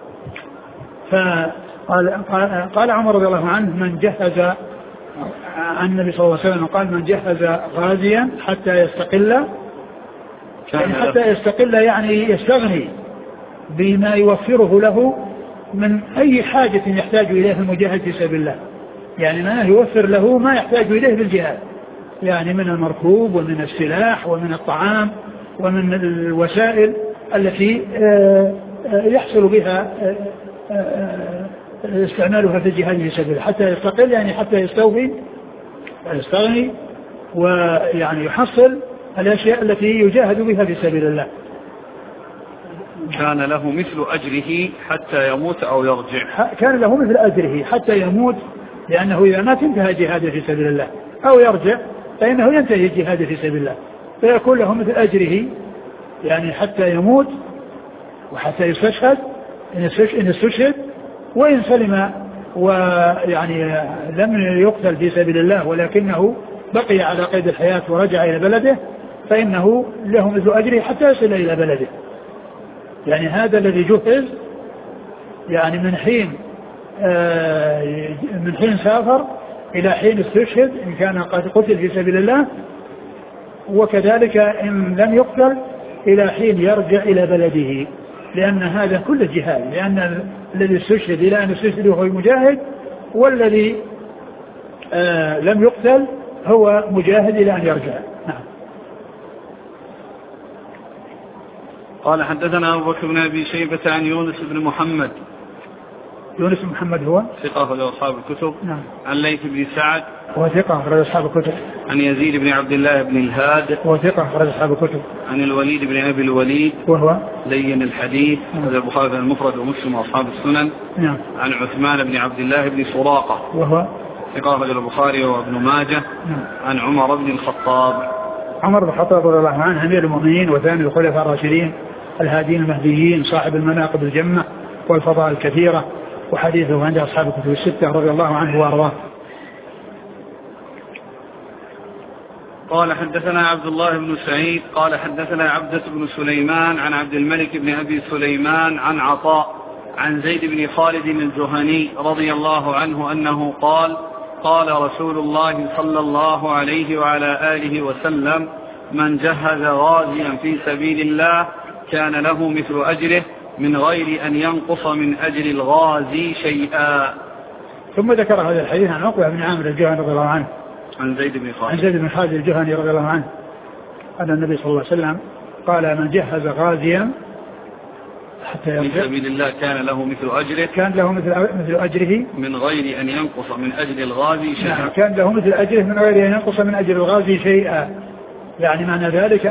فقال عمر رضي الله عنه: من جهز، عن النبي صلى الله عليه وسلم قال: من جهز غازيا حتى يستقل، يعني حتى يستقل يعني يستغني بما يوفره له من أي حاجة يحتاج إليه المجاهد في سبيل الله، يعني ما يوفر له ما يحتاج إليه بالجهاد، يعني من المركوب ومن السلاح ومن الطعام ومن الوسائل التي يحصل بها استعمالها في الجهاد في سبيل الله، حتى يستقل يعني حتى يستوفي ويستغني ويعني يحصل الأشياء التي يجاهد بها في سبيل الله. كان له مثل أجره حتى يموت أو يرجع. كان له مثل أجره حتى يموت، لأنه إذا مات انتهى جهاده في سبيل الله، أو يرجع فإنه ينتهي جهاده في سبيل الله، فيكون له مثل أجره يعني حتى يموت وحتى يستشهد إن استشهد، وإن سلم ويعني لم يقتل في سبيل الله ولكنه بقي على قيد الحياة ورجع إلى بلده، فإنه له مثل أجره حتى يصل إلى بلده. يعني هذا الذي جهز يعني من حين سافر إلى حين استشهد إن كان قد قتل في سبيل الله، وكذلك إن لم يقتل إلى حين يرجع إلى بلده، لأن هذا كله جهاد، لأن الذي استشهد إلى أن استشهد هو مجاهد، والذي لم يقتل هو مجاهد إلى أن يرجع. نعم. قال حدثنا أبو بكر بن أبي شيبة عن يونس بن محمد. يونس بن محمد هو ثقة أخرج أصحاب الكتب. نعم. عن ليث بن سعد هو ثقة أخرج أصحاب الكتب. عن يزيد بن عبد الله بن الهاد هو ثقة أخرج أصحاب الكتب. عن الوليد بن أبي الوليد وهو لين الحديث أخرج البخاري المفرد ومسلم وأصحاب السنن. نعم. عن عثمان بن عبد الله بن سراقة وهو ثقة أخرج البخاري وابن ماجه. نعم. عن عمر بن الخطاب. عمر بن الخطاب رضي الله عنه أمير المؤمنين وثاني الخلفاء الراشدين الهادين المهديين صاحب المناقب الجمة والفضائل الكثيرة، وحديثه عند أصحاب الكتب الستة رضي الله عنه وأرضاه. قال حدثنا عبد الله بن سعيد قال حدثنا عبدة بن سليمان عن عبد الملك بن أبي سليمان عن عطاء عن زيد بن خالد الجهني رضي الله عنه أنه قال قال رسول الله صلى الله عليه وعلى آله وسلم من جهز غازيا في سبيل الله كان له مثل أجره من غير أن ينقص من أجر الغازي شيئا. ثم ذكر هذا الحديث عن عقبة بن عامر الجهني رضي الله عنه عن زيد بن خالد الجهني رضي الله عنه أن النبي صلى الله عليه وسلم قال من جهز غازيا حتى يرجع في سبيل الله كان له مثل أجره مثل أجره من غير أن ينقص من أجر الغازي شيئا. كان له مثل أجره من غير أن ينقص من أجر الغازي شيئا. يعني معنى ذلك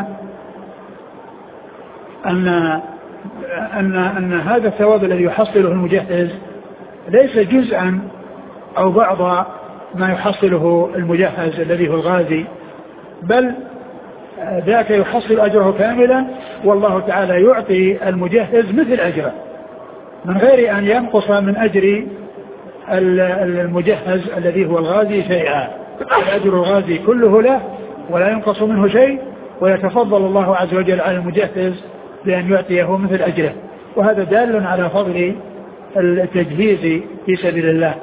أن هذا الثواب الذي يحصله المجهز ليس جزءا أو بعض ما يحصله المجهز الذي هو الغازي، بل ذاك يحصل أجره كاملا، والله تعالى يعطي المجهز مثل أجره من غير أن ينقص من أجر المجهز الذي هو الغازي شيئا. الأجر الغازي كله له ولا ينقص منه شيء، ويتفضل الله عز وجل على المجهز بأن يعطيه مثل أجره، وهذا دال على فضل التجهيز في سبيل الله.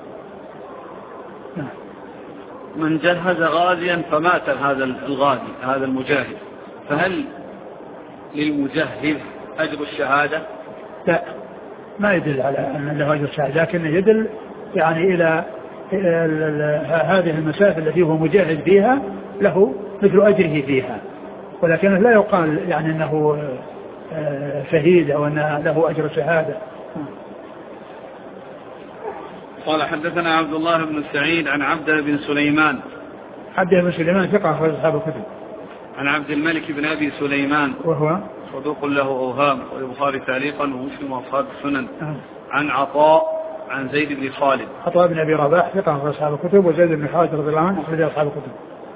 من جهز غازيا فمات هذا الغازي هذا المجاهد، فهل للمجهز أجر الشهادة؟ لا، ما يدل على أن له أجر الشهادة، لكن يدل يعني إلى هذه المسافة التي هو مجاهد فيها له مثل أجره فيها، ولكن لا يقال يعني أنه شهيد أو أن له أجر شهادة. قال حدثنا عبد الله بن سعيد عن عبد بن سليمان. عبد بن سليمان ثقة أخرج أصحاب الكتب. عن عبد الملك بن أبي سليمان وهو صدوق له أوهام، والبخاري تعليقا ومسلم وأصحاب السنن. عن عطاء عن زيد بن خالد. عطاء بن أبي رباح ثقة أخرج أصحاب الكتب، وزيد بن خالد رضي الله عنه أخرج أصحاب الكتب.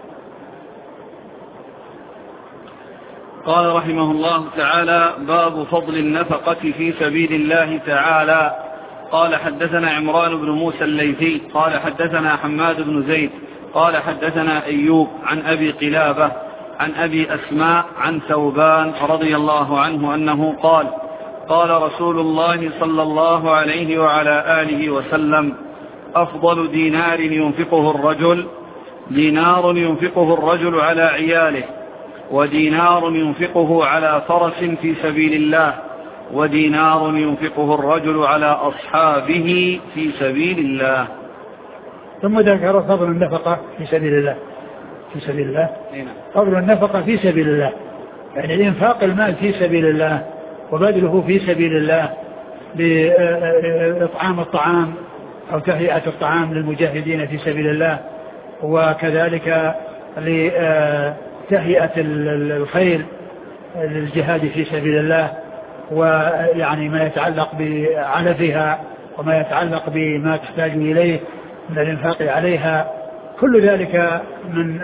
قال رحمه الله تعالى: باب فضل النفقة في سبيل الله تعالى. قال حدثنا عمران بن موسى الليثي قال حدثنا حماد بن زيد قال حدثنا أيوب عن أبي قلابة عن أبي أسماء عن ثوبان رضي الله عنه أنه قال: قال رسول الله صلى الله عليه وعلى آله وسلم: أفضل دينار ينفقه الرجل على عياله، ودينار ينفقه على فرس في سبيل الله، ودينار ينفقه الرجل على أصحابه في سبيل الله. ثم ذكر فضل النفقة في سبيل الله. فضل النفقة في سبيل الله يعني الإنفاق المال في سبيل الله وبذله في سبيل الله بإطعام الطعام أو تهيئة الطعام للمجاهدين في سبيل الله، وكذلك لتهيئة الخيل للجهاد في سبيل الله، ويعني ما يتعلق بعلفها وما يتعلق بما تحتاج إليه من الإنفاق عليها، كل ذلك من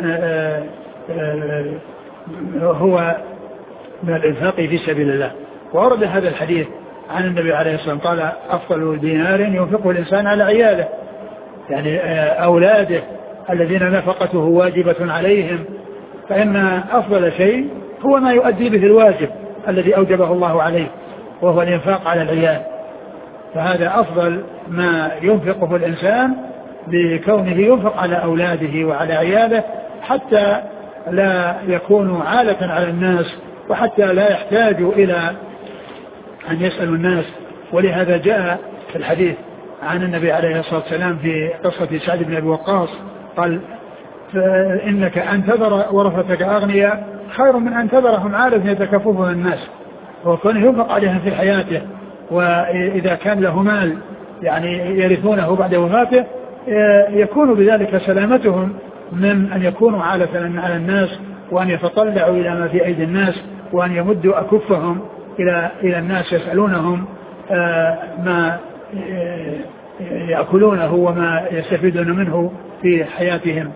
هو من الإنفاق في سبيل الله. وورد هذا الحديث عن النبي عليه الصلاة والسلام قال أفضل دينار ينفقه الإنسان على عياله، يعني أولاده الذين نفقته واجبة عليهم، فإن أفضل شيء هو ما يؤدي به الواجب الذي أوجبه الله عليه وهو الإنفاق على العيال. فهذا أفضل ما ينفقه الإنسان بكونه ينفق على أولاده وعلى عياله حتى لا يكونوا عالة على الناس وحتى لا يحتاجوا إلى أن يسألوا الناس. ولهذا جاء في الحديث عن النبي عليه الصلاة والسلام في قصة سعد بن أبي وقاص قال إنك أن تذر ورثتك أغنياء خير من أن تذرهم عالة يتكففهم الناس، وكونه ينفق عليهم في حياته، وإذا كان له مال يعني يرثونه بعد وفاته يكون بذلك سلامتهم من أن يكونوا عالة على الناس وأن يتطلعوا إلى ما في أيدي الناس وأن يمدوا أكفهم إلى الناس يسألونهم ما يأكلونه وما يستفيدون منه في حياتهم.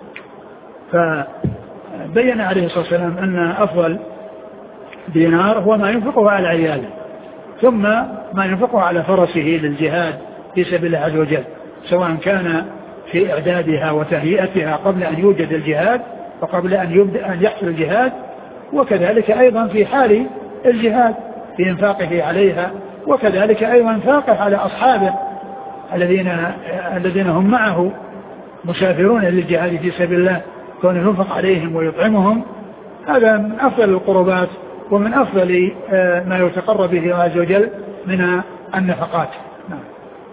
فبين عليه الصلاة والسلام أن أفضل دينار هو ما ينفقه على عياله، ثم ما ينفقه على فرسه للجهاد في سبيل الله عز وجل، سواء كان في إعدادها وتهيئتها قبل أن يوجد الجهاد وقبل أن يحصل الجهاد، وكذلك أيضا في حال الجهاد في إنفاقه عليها، وكذلك أيضا إنفاقه على أصحابه الذين هم معه مسافرون للجهاد في سبيل الله، كون ينفق عليهم ويطعمهم. هذا من أفضل القربات ومن أفضل ما يتقرب به عز وجل من النفقات. نعم.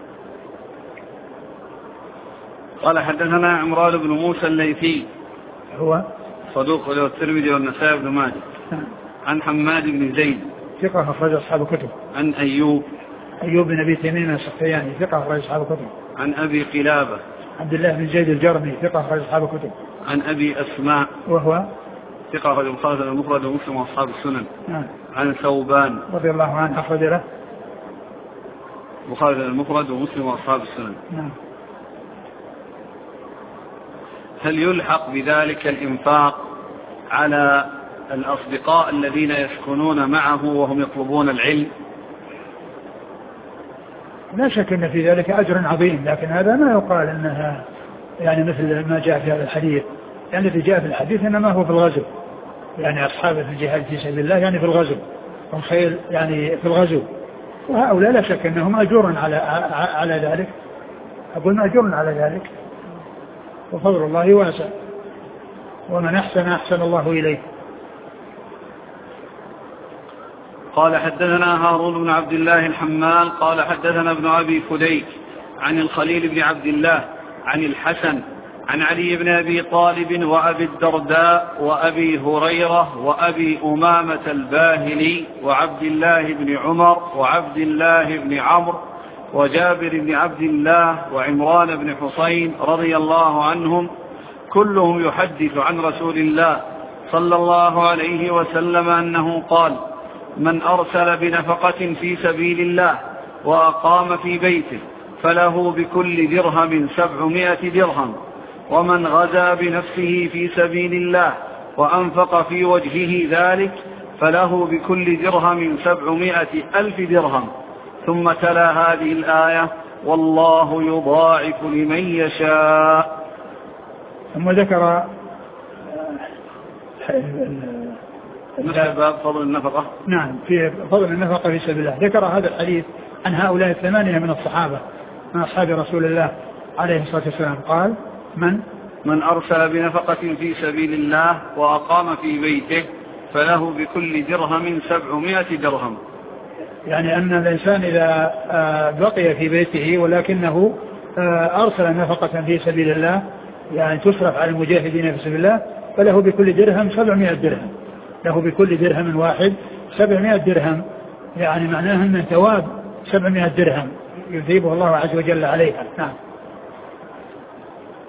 قال حدثنا عمران بن موسى الليثي هو صدوق له الترمذي والنسائي بن ماجه. عن حماد بن زيد ثقة أخرج أصحاب الكتب. عن أيوب بن أبي تميم السختياني ثقة أخرج أصحاب الكتب. عن أبي قلابة عبد الله بن زيد الجرمي ثقة أخرج أصحاب الكتب. عن أبي أسماء وهو ثقة أخرج البخاري المفرد ومسلم وأصحاب السنن. عن ثوبان رضي الله عنه أخرج له البخاري المفرد ومسلم وأصحاب السنن. هل يلحق بذلك الإنفاق على الأصدقاء الذين يسكنون معه وهم يطلبون العلم؟ لا شك أن في ذلك أجر عظيم، لكن هذا ما يقال أنها يعني مثل ما جاء في هذا الحديث، يعني الذي جاء في الحديث إنما هو في الغزو، يعني أصحابه في الجهاد في سبيل الله يعني في الغزو، هم خيل يعني في الغزو، وهؤلاء لا شك أنهم أجور على ذلك، أقول مأجور على ذلك، وفضل الله واسع، ومن أحسن الله إليه. قال حدثنا هارون بن عبد الله الحمال قال حدثنا ابن أبي فديك عن الخليل بن عبد الله عن الحسن عن علي بن أبي طالب وأبي الدرداء وأبي هريرة وأبي أمامة الباهلي وعبد الله بن عمر وعبد الله بن عمرو وجابر بن عبد الله وعمران بن حسين رضي الله عنهم، كلهم يحدث عن رسول الله صلى الله عليه وسلم أنه قال: من أرسل بنفقة في سبيل الله وأقام في بيته فله بكل درهم 700 درهم، ومن غزا بنفسه في سبيل الله وأنفق في وجهه ذلك فله بكل درهم 700,000 درهم. ثم تلا هذه الآية: والله يضاعف لمن يشاء. ثم ذكر باب فضل النفقة. نعم، في فضل النفقة في سبيل الله. ذكر هذا الحديث عن هؤلاء 8 من الصحابة من أصحاب رسول الله عليه الصلاة والسلام قال: من أرسل بنفقة في سبيل الله وأقام في بيته فله بكل درهم 700 درهم. يعني أن الإنسان إذا بقي في بيته ولكنه أرسل نفقة في سبيل الله يعني تصرف على المجاهدين في سبيل الله فله بكل درهم 700 درهم، له بكل درهم واحد 700 درهم، يعني معناه أن ثواب 700 درهم يثيبه الله عز وجل عليها. نعم.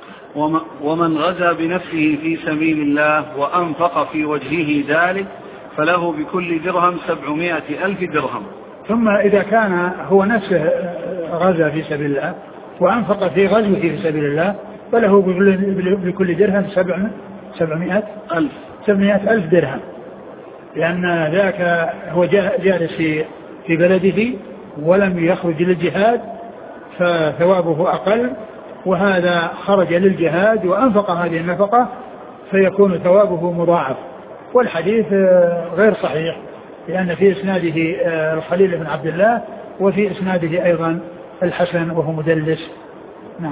ومن غزا بنفسه في سبيل الله وأنفق في وجهه ذلك فله بكل درهم 700,000 درهم. ثم إذا كان هو نفسه غزا في سبيل الله وأنفق في غزوه في سبيل الله فله بكل درهم 700,000 درهم، لأن ذاك هو جالس في بلده ولم يخرج للجهاد فثوابه أقل، وهذا خرج للجهاد وأنفق هذه النفقة فيكون ثوابه مضاعف. والحديث غير صحيح لأن في إسناده الخليل بن عبد الله وفي إسناده أيضا الحسن وهو مدلس. نعم.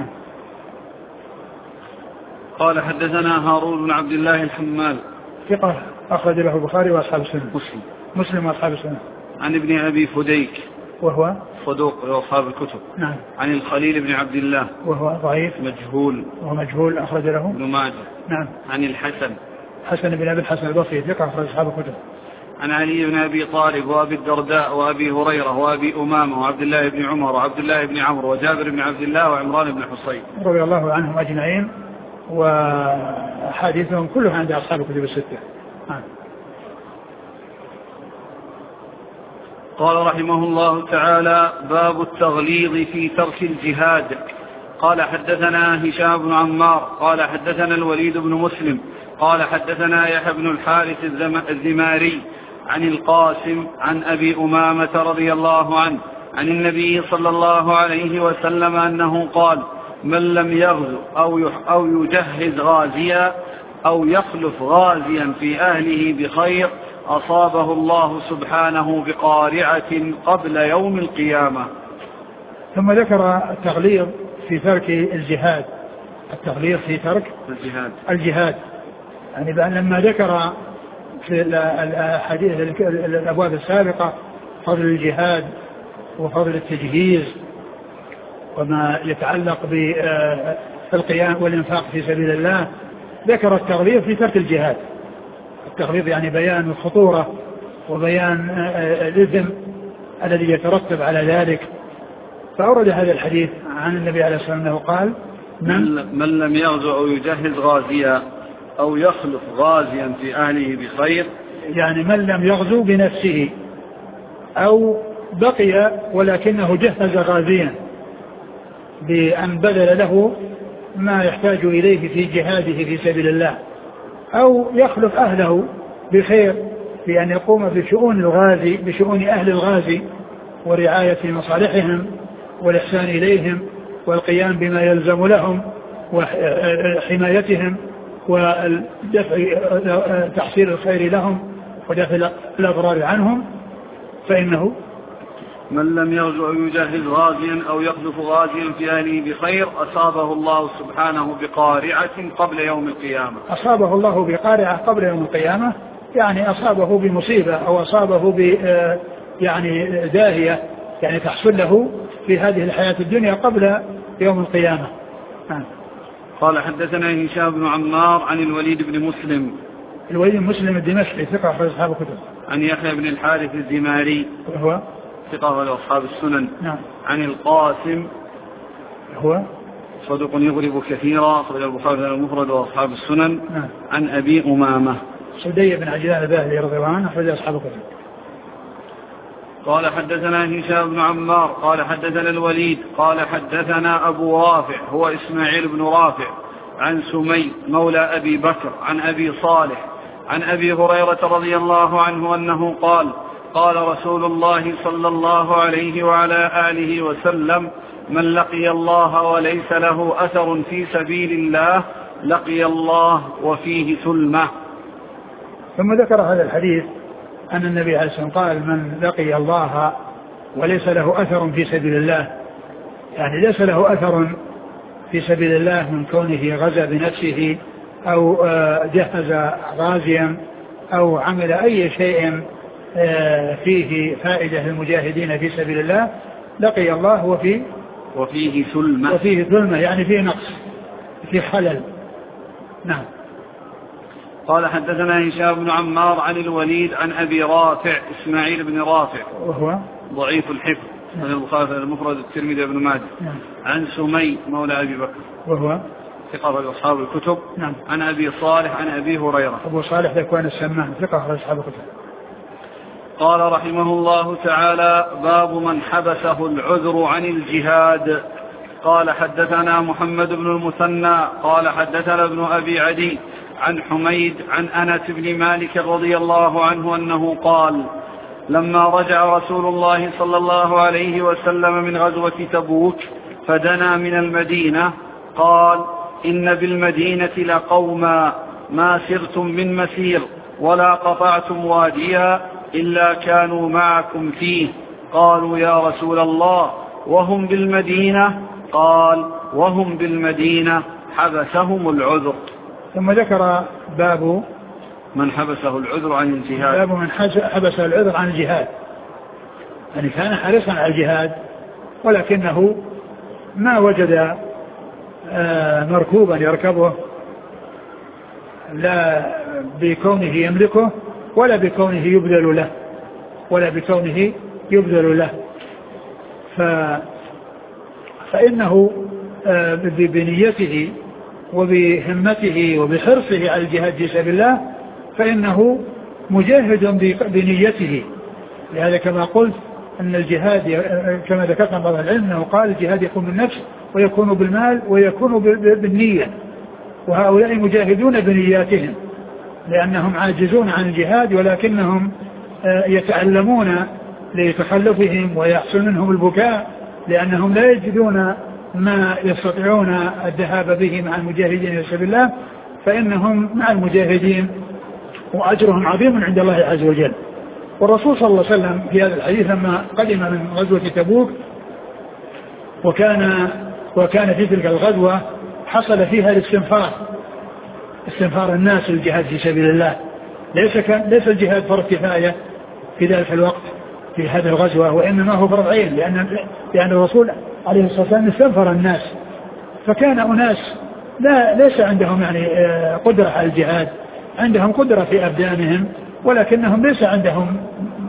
قال حدثنا هارون بن عبد الله الحمال ثقة أخرج له البخاري وأصحاب السنة. مسلم وأصحاب السنة. عن ابن أبي فديك وهو صدوق وأصحاب الكتب. نعم. عن الخليل بن عبد الله وهو ضعيف مجهول أخرج له ابن ماجه. نعم. عن الحسن بن أبي الحسن البصري ثقة أخرج أصحاب الكتب. عن علي بن أبي طالب وأبي الدرداء وأبي هريرة وأبي أمامة وعبد الله بن عمر وعبد الله بن عمرو وجابر بن عبد الله وعمران بن حصين رضي الله عنهم أجمعين، وحديثهم كلها عند أصحاب الكتب الستة. قال رحمه الله تعالى: باب التغليظ في ترك الجهاد. قال حدثنا هشام بن عمار قال حدثنا الوليد بن مسلم قال حدثنا يحيى بن الحارث الزماري عن القاسم عن أبي أمامة رضي الله عنه عن النبي صلى الله عليه وسلم أنه قال: من لم يغزو أو يجهز غازيا أو يخلف غازيا في أهله بخير أصابه الله سبحانه بقارعة قبل يوم القيامة. ثم ذكر التغليظ في ترك الجهاد، التغليظ في ترك الجهاد يعني بأن لما ذكر في الحديث الأبواب السابقة فضل الجهاد وفضل التجهيز وما يتعلق بالقيام والإنفاق في سبيل الله، ذكر التغليظ في ترك الجهاد. التغليظ يعني بيان الخطورة وبيان الإثم الذي يترتب على ذلك، فأورد هذا الحديث عن النبي عليه الصلاة والسلام أنه قال: من لم يغزو أو يجهز غازيا أو يخلف غازيا في أهله بخير، يعني من لم يغزو بنفسه أو بقي ولكنه جهز غازيا بأن بذل له ما يحتاج إليه في جهاده في سبيل الله، أو يخلف أهله بخير بأن يقوم بشؤون الغازي بشؤون أهل الغازي ورعاية مصالحهم والإحسان إليهم والقيام بما يلزم لهم وحمايتهم ودفع تحصيل الخير لهم ودفع الأضرار عنهم، فإنه من لم يغزو أو يجهز غازيا أو يخلف غازيا في أهله بخير أصابه الله سبحانه بقارعة قبل يوم القيامة. أصابه الله بقارعة قبل يوم القيامة يعني أصابه بمصيبة أو أصابه يعني داهية يعني تحصل له في هذه الحياة الدنيا قبل يوم القيامة. قال حدثنا هشام بن عمار عن الوليد بن مسلم الدمشقي ثقة أخرج أصحاب الكتب. عن يحيى بن الحارث الزماري وهو ثقة أصحاب السنن. نعم. عن القاسم هو صدوق يغرب كثيرا أخرج البخاري المفرد وأصحاب السنن. نعم. عن أبي أمامة سدي بن عجلان الباهلي رضي الله عنه أخرج أصحاب الكتب. قال حدثنا هشام بن عمار قال حدثنا الوليد قال حدثنا أبو رافع هو إسماعيل بن رافع عن سمي مولى أبي بكر عن أبي صالح عن أبي هريرة رضي الله عنه أنه قال: قال رسول الله صلى الله عليه وعلى آله وسلم: من لقي الله وليس له أثر في سبيل الله لقي الله وفيه ثلمة. ثم ذكر هذا الحديث أن النبي عليه الصلاة والسلام قال: من لقي الله وليس له أثر في سبيل الله، يعني ليس له أثر في سبيل الله من كونه غزا بنفسه أو جهز غازيا أو عمل أي شيء فيه فائدة للمجاهدين في سبيل الله لقي الله وفيه ثلمة يعني فيه نقص فيه خلل. نعم. قال حدثنا هشام بن عمار عن الوليد عن أبي رافع إسماعيل بن رافع وهو ضعيف الحفظ من البخاري المفرد الترمذي بن ماجه. نعم. عن سمي مولى أبي بكر وهو ثقة أصحاب الكتب. نعم. عن أبي صالح عن أبي هريرة. أبو صالح ذكوان السمان ثقة أصحاب الكتب. قال رحمه الله تعالى: باب من حبسه العذر عن الجهاد. قال حدثنا محمد بن المثنى قال حدثنا ابن أبي عدي عن حميد عن أنس بن مالك رضي الله عنه أنه قال: لما رجع رسول الله صلى الله عليه وسلم من غزوة تبوك فدنا من المدينة قال: إن بالمدينة لقوما ما سرتم من مسير ولا قطعتم واديا إلا كانوا معكم فيه. قالوا: يا رسول الله وهم بالمدينة؟ قال: وهم بالمدينة حبسهم العذر. ثم ذكر باب من حبسه العذر عن الجهاد. باب من حبسه العذر عن الجهاد، يعني كان حريصا على الجهاد ولكنه ما وجد مركوبا يركبه، لا بكونه يملكه ولا بكونه يبذل له فإنه بنيته وبهمته وبحرصه على الجهاد في سبيل الله فإنه مجاهد بنيته. لهذا كما قلت أن الجهاد كما ذكرنا بعض العلم أنه قال الجهاد يكون بالنفس ويكون بالمال ويكون بالنية، وهؤلاء مجاهدون بنياتهم لأنهم عاجزون عن الجهاد ولكنهم يتعلمون لتخلفهم ويحصل منهم البكاء لأنهم لا يجدون ما يستطيعون الذهاب به مع المجاهدين في سبيل الله، فإنهم مع المجاهدين وأجرهم عظيم عند الله عز وجل. والرسول صلى الله عليه وسلم في هذا الحديث لما قدم من غزوة تبوك وكان في تلك الغزوة حصل فيها استنفار الناس للجهاد في سبيل الله، ليس الجهاد فرض كفاية في ذلك الوقت في هذه الغزوة، وإنما هو فرض عين لأن الرسول عليه الصلاة والسلام استنفر الناس، فكان أناس ليس عندهم يعني قدرة على الجهاد، عندهم قدرة في أبدانهم ولكنهم ليس عندهم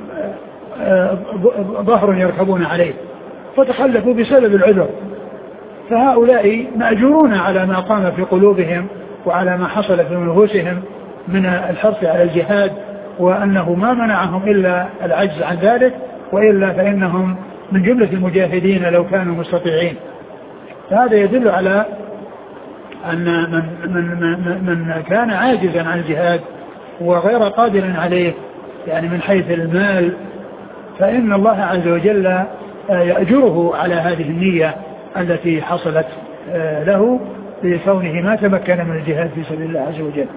ظهر يركبون عليه فتخلفوا بسبب العذر، فهؤلاء مأجورون على ما قام في قلوبهم وعلى ما حصل في نفوسهم من الحرص على الجهاد، وأنه ما منعهم إلا العجز عن ذلك، وإلا فإنهم من جملة المجاهدين لو كانوا مستطيعين. فهذا يدل على أن من كان عاجزا عن الجهاد وغير قادر عليه يعني من حيث المال فإن الله عز وجل يأجره على هذه النية التي حصلت له لكونه ما تمكن من الجهاد في سبيل الله عز وجل.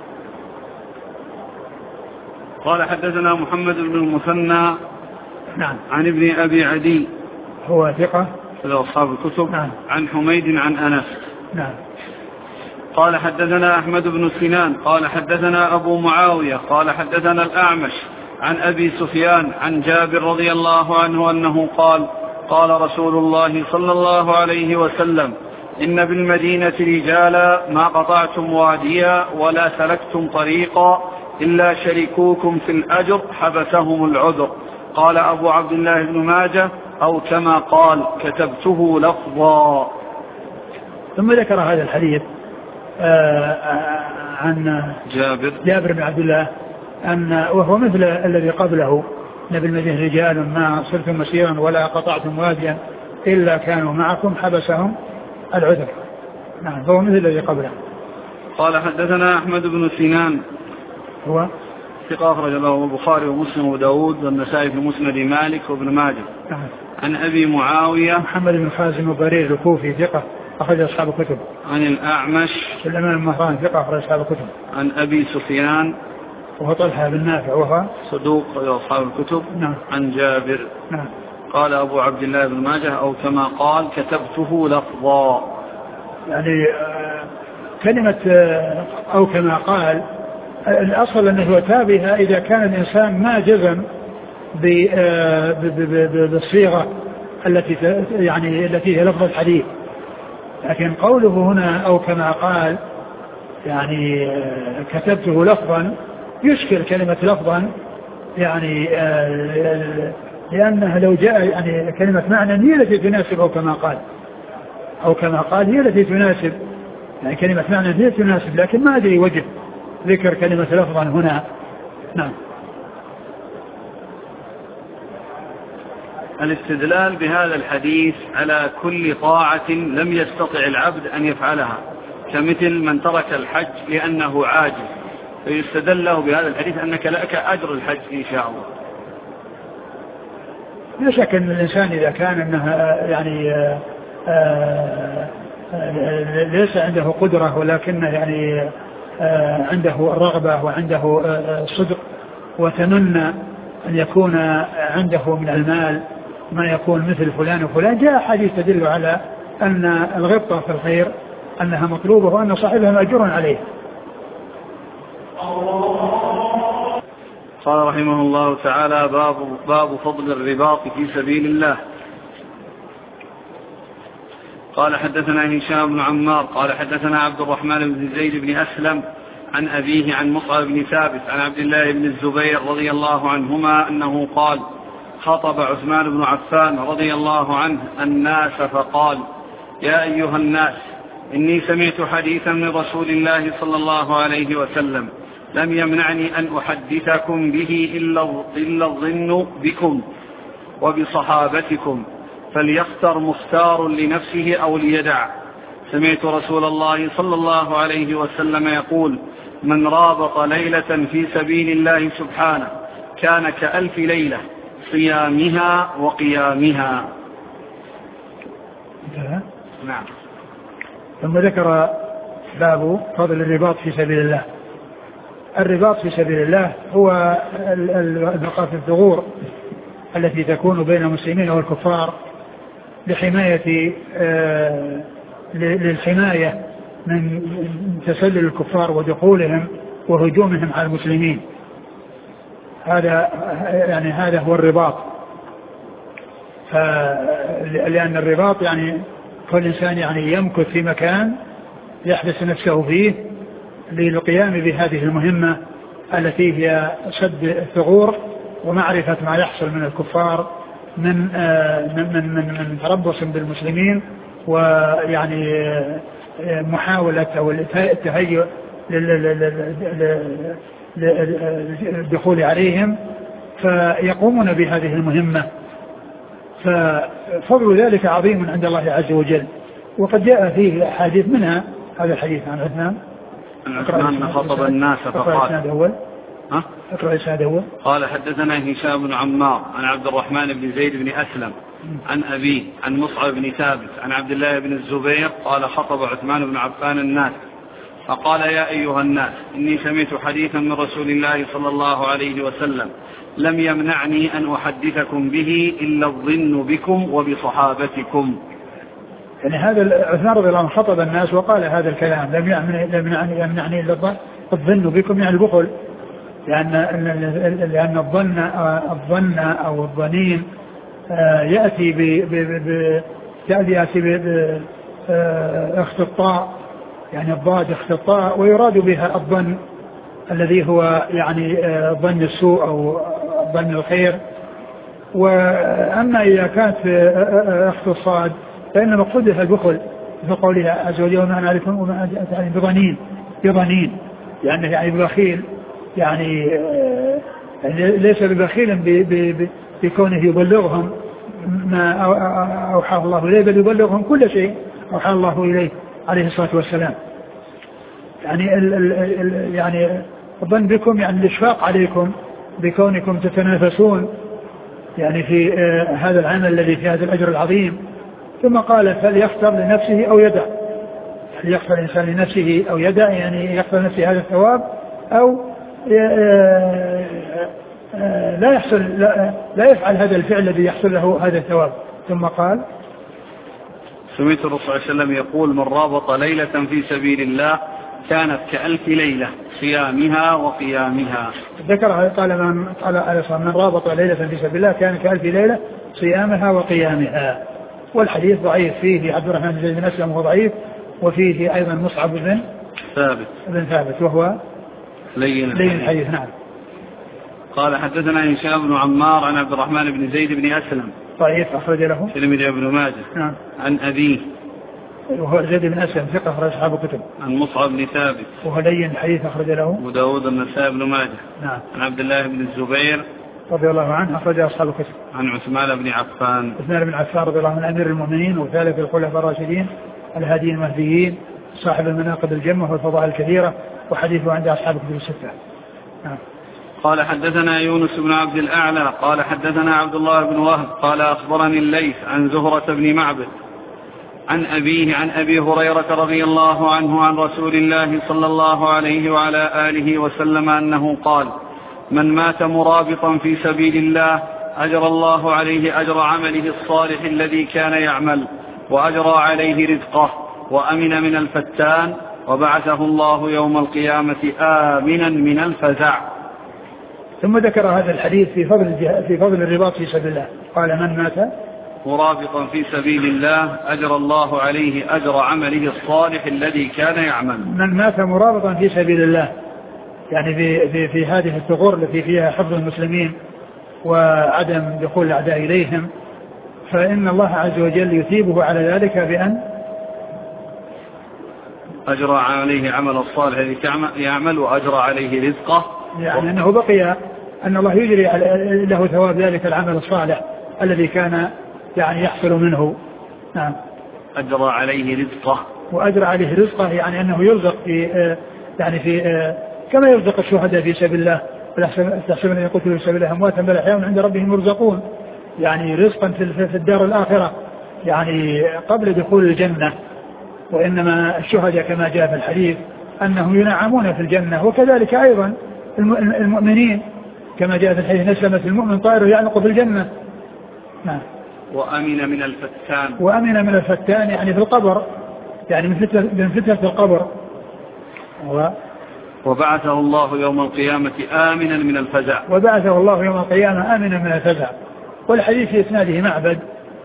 قال حدثنا محمد بن المثنى نعم عن ابن أبي عدي هو ثقة في أصحاب الكتب نعم عن حميد عن أنس نعم. قال حدثنا أحمد بن سنان قال حدثنا أبو معاوية قال حدثنا الأعمش عن أبي سفيان عن جابر رضي الله عنه أنه قال: قال رسول الله صلى الله عليه وسلم: إن بالمدينة رجالا ما قطعتم واديا ولا سلكتم طريقا إلا شركوكم في الأجر حبسهم العذر. قال أبو عبد الله بن ماجه: أو كما قال كتبته لفظا. ثم ذكر هذا الحديث عن جابر بن عبد الله وهو مثل الذي قبله: إن بالمدينة رجال ما صرتم مسيرا ولا قطعتم واديا إلا كانوا معكم حبسهم العذر. نعم هو مثل الذي قبله. قال حدثنا أحمد بن سنان هو ثقة أخرج له البخاري ومسلم وداود والنسائي في مسند مالك وابن ماجه. نعم. عن أبي معاوية محمد بن خازم وبرير الكوفي ثقة أخرج أصحاب الكتب. عن الأعمش سليمان المهران ثقة أخرج أصحاب الكتب. عن أبي سفيان وهو طلحة بن نافع وهو صدوق أخرج أصحاب الكتب. نعم. عن جابر. نعم. قال أبو عبد الله بن ماجه: أو كما قال كتبته لفظا. يعني كلمة أو كما قال الأصل أنه يتابعها إذا كان الإنسان ما جزم بالصيغة التي هي لفظ الحديث، لكن قوله هنا أو كما قال يعني كتبته لفظا يشكل كلمة لفظا، يعني لأنها لو جاء يعني كلمة معنى هي التي تناسب أو كما قال، أو كما قال هي التي تناسب، يعني كلمة معنى هي تناسب، لكن ما أدري وجه ذكر كلمة لفظا هنا. نعم. الاستدلال بهذا الحديث على كل طاعة لم يستطع العبد أن يفعلها، كمثل من ترك الحج لأنه عاجز، فيستدل له بهذا الحديث أنك لك أجر الحج إن شاء الله. لا شك أن الإنسان إذا كان أنه يعني ليس عنده قدرة ولكن يعني عنده الرغبة وعنده صدق وتمنى أن يكون عنده من المال ما يكون مثل فلان وفلان، جاء حديث تدل على أن الغبطة في الخير أنها مطلوبة وأن صاحبها مأجور عليه. قال رحمه الله تعالى: باب فضل الرباط في سبيل الله. قال حدثنا هشام بن عمار قال حدثنا عبد الرحمن بن زيد بن أسلم عن أبيه عن مصعب بن ثابت عن عبد الله بن الزبير رضي الله عنهما أنه قال: خطب عثمان بن عفان رضي الله عنه الناس فقال: يا أيها الناس، إني سمعت حديثا من رسول الله صلى الله عليه وسلم لم يمنعني أن أحدثكم به إلا الظن بكم وبصحابتكم، فليختر مختار لنفسه أو ليدع. سمعت رسول الله صلى الله عليه وسلم يقول: من رابط ليلة في سبيل الله سبحانه كان كألف ليلة صيامها وقيامها. نعم. ثم ذكر باب فضل الرباط في سبيل الله. الرباط في سبيل الله هو البقاء في الثغور التي تكون بين المسلمين والكفار للحماية من تسلل الكفار ودخولهم وهجومهم على المسلمين. هذا هو الرباط. لأن الرباط يعني كل إنسان يعني يمكث في مكان يحبس نفسه فيه للقيام بهذه المهمة التي هي سد الثغور ومعرفة ما يحصل من الكفار من تربص بالمسلمين ويعني محاولة أو التهيؤ للدخول عليهم، فيقومون بهذه المهمة. ففضل ذلك عظيم عند الله عز وجل، وقد جاء فيه حديث منها هذا الحديث عن عثمان خطب الناس فقال: اقرأ الإسناد أول. قال حدثنا هشام بن عمار عن عبد الرحمن بن زيد بن أسلم عن أبيه عن مصعب بن ثابت عن عبد الله بن الزبير قال: خطب عثمان بن عفان الناس فقال: يا أيها الناس، إني سمعت حديثا من رسول الله صلى الله عليه وسلم لم يمنعني أن أحدثكم به إلا الظن بكم وبصحابتكم. يعني هذا عثمان رضي الله عنه خطب الناس وقال هذا الكلام: لم يمنعني إلا الظن بكم، يعني البخل، لأن الظن أو الظنين يأتي باختطاء، يعني الضاد اختطاء، ويراد بها الظن الذي هو يعني ظن السوء أو ظن الخير. وأما إذا كانت اختصاد فإن مقصودها البخل، في قوله عز وجل: وما نعرفهم وما بظنين، يعني ببخيل، يعني ليس ببخيل بكونه يبلغهم ما أوحاه الله إليه، بل يبلغهم كل شيء أوحاه الله إليه عليه الصلاة والسلام. يعني الظن بكم يعني الإشفاق عليكم بكونكم تتنافسون يعني في هذا العمل الذي في هذا الأجر العظيم. ثم قال: فليختر لنفسه أو يدع، يعني يختر الإنسان لنفسه أو يدع، يعني يختر نفسه هذا الثواب أو لا يفعل هذا الفعل الذي يحصل له هذا الثواب. ثم قال: سمعت الرسول صلى الله عليه وسلم يقول: من رابط ليلة في سبيل الله كانت كألف ليلة صيامها وقيامها. ذكرها قال من رابط ليلة في سبيل الله كان كألف ليلة صيامها وقيامها. والحديث ضعيف، فيه عبد الرحمن بن زيد بن أسلم وهو ضعيف، وفيه أيضا مصعب بن ثابت وهو لين الحديث. نعم. قال حدثنا هشام بن عمار عن عبد الرحمن بن زيد بن أسلم ضعيف أخرج له الترمذي وابن ماجه. نعم. عن أبيه وهو زيد بن أسلم ثقة أخرج أصحاب الكتب. عن مصعب بن ثابت وهو لين الحديث أخرج له أبو داود والنسائي وابن ماجه. نعم. عن عبد الله بن الزبير رضي الله عنه أخرج أصحاب الكتب. عن عثمان بن عفان. عثمان بن عفان رضي الله عنه أمير المؤمنين وثالث الخلفاء الراشدين الهاديين المهديين صاحب المناقب الجمة والفضائل الكثيرة وحديثه عند أصحاب الكتب الستة. قال حدثنا يونس بن عبد الأعلى قال حدثنا عبد الله بن وهب قال أخبرني الليث عن زهرة بن معبد عن أبيه عن أبي هريرة رضي الله عنه عن رسول الله صلى الله عليه وعلى آله وسلم أنه قال: من مات مرابطا في سبيل الله أجرى الله عليه أجر عمله الصالح الذي كان يعمل وأجرى عليه رزقه وأمن من الفتان وبعثه الله يوم القيامة آمنا من الفزع. ثم ذكر هذا الحديث في فضل الرباط في سبيل الله. قال: من مات مرابطا في سبيل الله أجرى الله عليه أجر عمله الصالح الذي كان يعمل. من مات مرابطا في سبيل الله يعني في هذه الثغور التي فيها حفظ المسلمين وعدم دخول الأعداء إليهم، فإن الله عز وجل يثيبه على ذلك بأن أجرى عليه عمل الصالح الذي يعمل وأجرى عليه رزقه، يعني أنه بقي أن الله يجري له ثواب ذلك العمل الصالح الذي كان يعني يحصل منه. نعم. أجرى عليه رزقه وأجرى عليه رزقه يعني أنه يرزق في كما يرزق الشهداء في سبيل الله تحسبون أن يقتلوا في سبيل الله أمواتا بل أحياء عند ربهم يرزقون، يعني رزقا في الدار الآخرة يعني قبل دخول الجنة. وإنما الشهداء كما جاء في الحديث أنهم ينعمون في الجنة، وكذلك أيضا المؤمنين كما جاء في الحديث: نسلمت المؤمن طائره يعلق في الجنة. نعم. وأمن من الفتان. وأمن من الفتان يعني في القبر، يعني من فتنة القبر. وبعثه الله يوم القيامة آمنا من الفزع. وبعثه الله يوم القيامة آمنا من الفزع. والحديث في إسناده معبد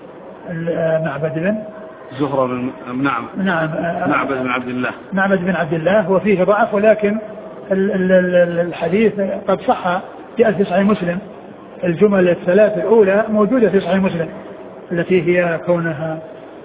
بن زهرة بن معبد بن عبد الله. معبد بن عبد الله وفيه ضعف، ولكن الحديث قد صح جاء في صحيح مسلم. الجمل الثلاث الأولى موجودة في صحيح مسلم التي هي كونها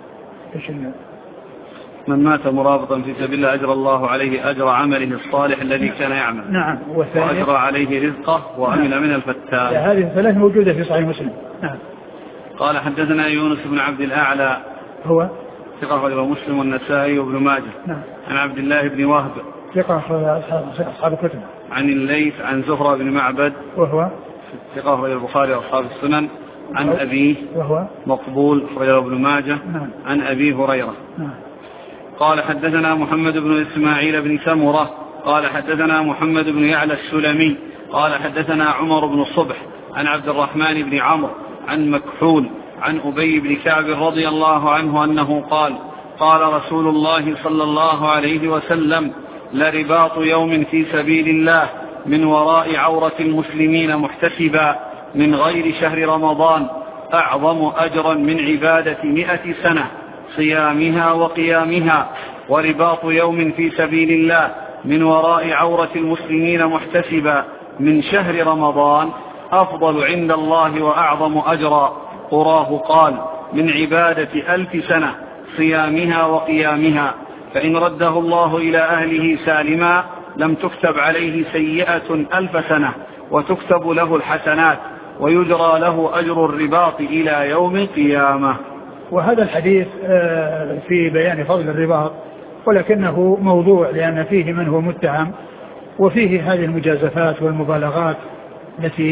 من مات مرابطا في سبيل الله أجر الله عليه أجر عمله الصالح الذي كان يعمل. نعم. وأجر عليه رزقه وأمن من الفتان. هذه الثلاث موجودة في صحيح مسلم. نعم. قال حدثنا يونس بن عبد الأعلى هو ثقة أخرجه مسلم والنسائي وابن ماجه. نعم. عن عبد الله بن وهب ثقة أخرجه أصحاب الكتب. عن الليث عن زهرة بن معبد وهو ثقة أخرجه البخاري وأصحاب السنن. عن أبيه وهو مقبول أخرجه ابن ماجه. نعم. عن أبي هريرة. نعم. قال حدثنا محمد بن إسماعيل بن سمرة قال حدثنا محمد بن يعلى السلمي قال حدثنا عمر بن الصبح عن عبد الرحمن بن عمرو عن مكحول عن أبي بن كعب رضي الله عنه أنه قال: قال رسول الله صلى الله عليه وسلم: لرباط يوم في سبيل الله من وراء عورة المسلمين محتسبا من غير شهر رمضان أعظم أجرا من عبادة 100 سنة صيامها وقيامها، ورباط يوم في سبيل الله من وراء عورة المسلمين محتسبا من شهر رمضان أفضل عند الله وأعظم أجرا. قراه قال: من عبادة 1000 سنة صيامها وقيامها، فإن رده الله إلى أهله سالما لم تكتب عليه سيئة 1000 سنة وتكتب له الحسنات ويجرى له أجر الرباط إلى يوم القيامة. وهذا الحديث في بيان فضل الرباط، ولكنه موضوع لأن فيه من هو متهم وفيه هذه المجازفات والمبالغات التي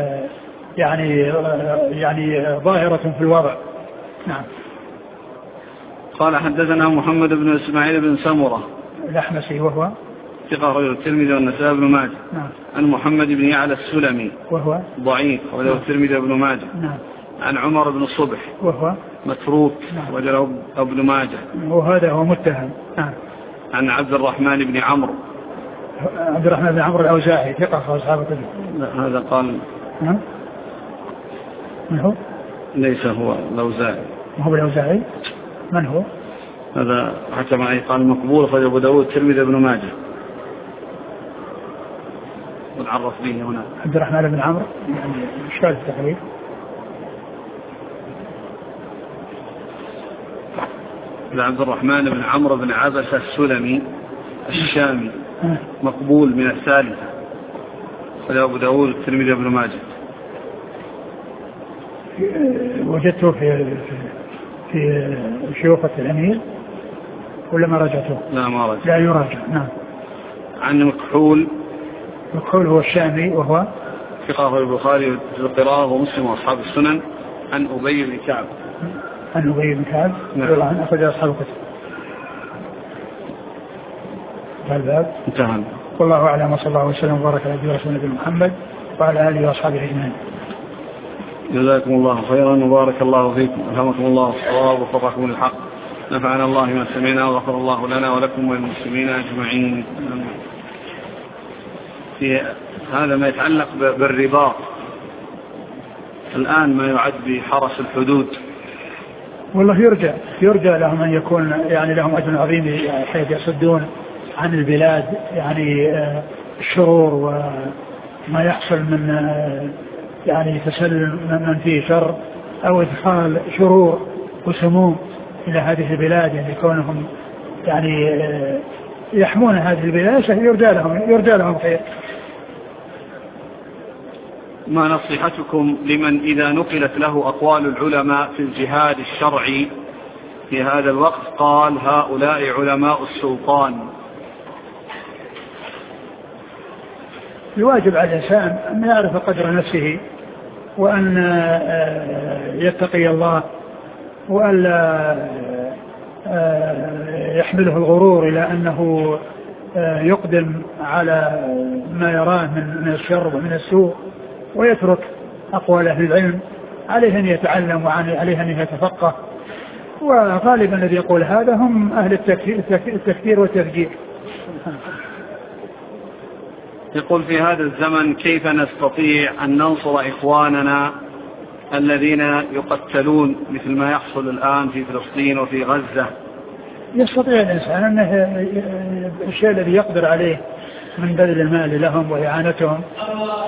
يعني ظاهرة في الوضع. نعم. قال حدثنا محمد بن إسماعيل بن سمرة الأحمسي وهو ثقة رجل الترمذي والنسائي بن ماجه. نعم. عن محمد بن يعلى السلمي وهو ضعيف رجل الترمذي بن ماجه. نعم. عن عمر بن الصبح وهو متروك رجل ابن ماجه وهذا هو متهم. نعم. عن عبد الرحمن بن عمرو الأوزاعي ثقة أصحاب الكتب. هذا قال من هو؟ ليس هو الأوزاعي. ما هو الأوزاعي؟ من هو؟ هذا حتى معي قال مقبول أخرجه أبو داود الترمذي بن ماجه ونعرف به هنا. عبد الرحمن بن عمرو يعني إشكال التقريب. عبد الرحمن بن عمرو بن عبسة السلمي الشامي مقبول من الثالثة أخرجه أبو داود الترمذي بن ماجه. وجدته في شيوخة الأمير ولا ما راجعته؟ لا ما راجع. لا يراجع. نعم. عن مكحول. مكحول هو الشامي وهو ثقة البخاري في القراءة ومسلم وأصحاب السنن. عن أبي بن كعب. عن أبي بن كعب. نعم. عن أخرج أصحاب الكتب. الباب انتهى. والله أعلم وصلى الله وسلم وبارك على رسول الله محمد وعلى آله وأصحابه أجمعين. جزاكم الله خيرا وبارك الله فيكم. ألهمكم الله الصواب ووفقكم للحق. نفعنا الله ما سمعنا وغفر الله لنا ولكم وللمسلمين أجمعين. في هذا ما يتعلق بالرباط الآن ما يعد بحرس الحدود. والله يرجى لهم أن يكون يعني لهم أجر عظيم حيث يصدون عن البلاد يعني الشرور وما يحصل من يعني تسلل من فيه شر أو إدخال شرور وسموم إلى هذه البلاد، يعني كونهم يعني يحمون هذه البلاد يرجى لهم خير. ما نصيحتكم لمن إذا نقلت له أقوال العلماء في الجهاد الشرعي في هذا الوقت قال هؤلاء علماء السلطان؟ الواجب على الإنسان أن يعرف قدر نفسه وأن يتقي الله وألا يحمله الغرور إلى أنه يقدم على ما يراه من الشر ومن السوء ويترك أقوال أهل العلم. عليه أن يتعلم وعليه أن يتفقه، وغالبا الذي يقول هذا هم أهل التكفير والتفجير. يقول في هذا الزمن كيف نستطيع أن ننصر إخواننا الذين يقتلون مثل ما يحصل الآن في فلسطين وفي غزة؟ يستطيع الإنسان أنه الشيء الذي يقدر عليه من بذل المال لهم وإعانتهم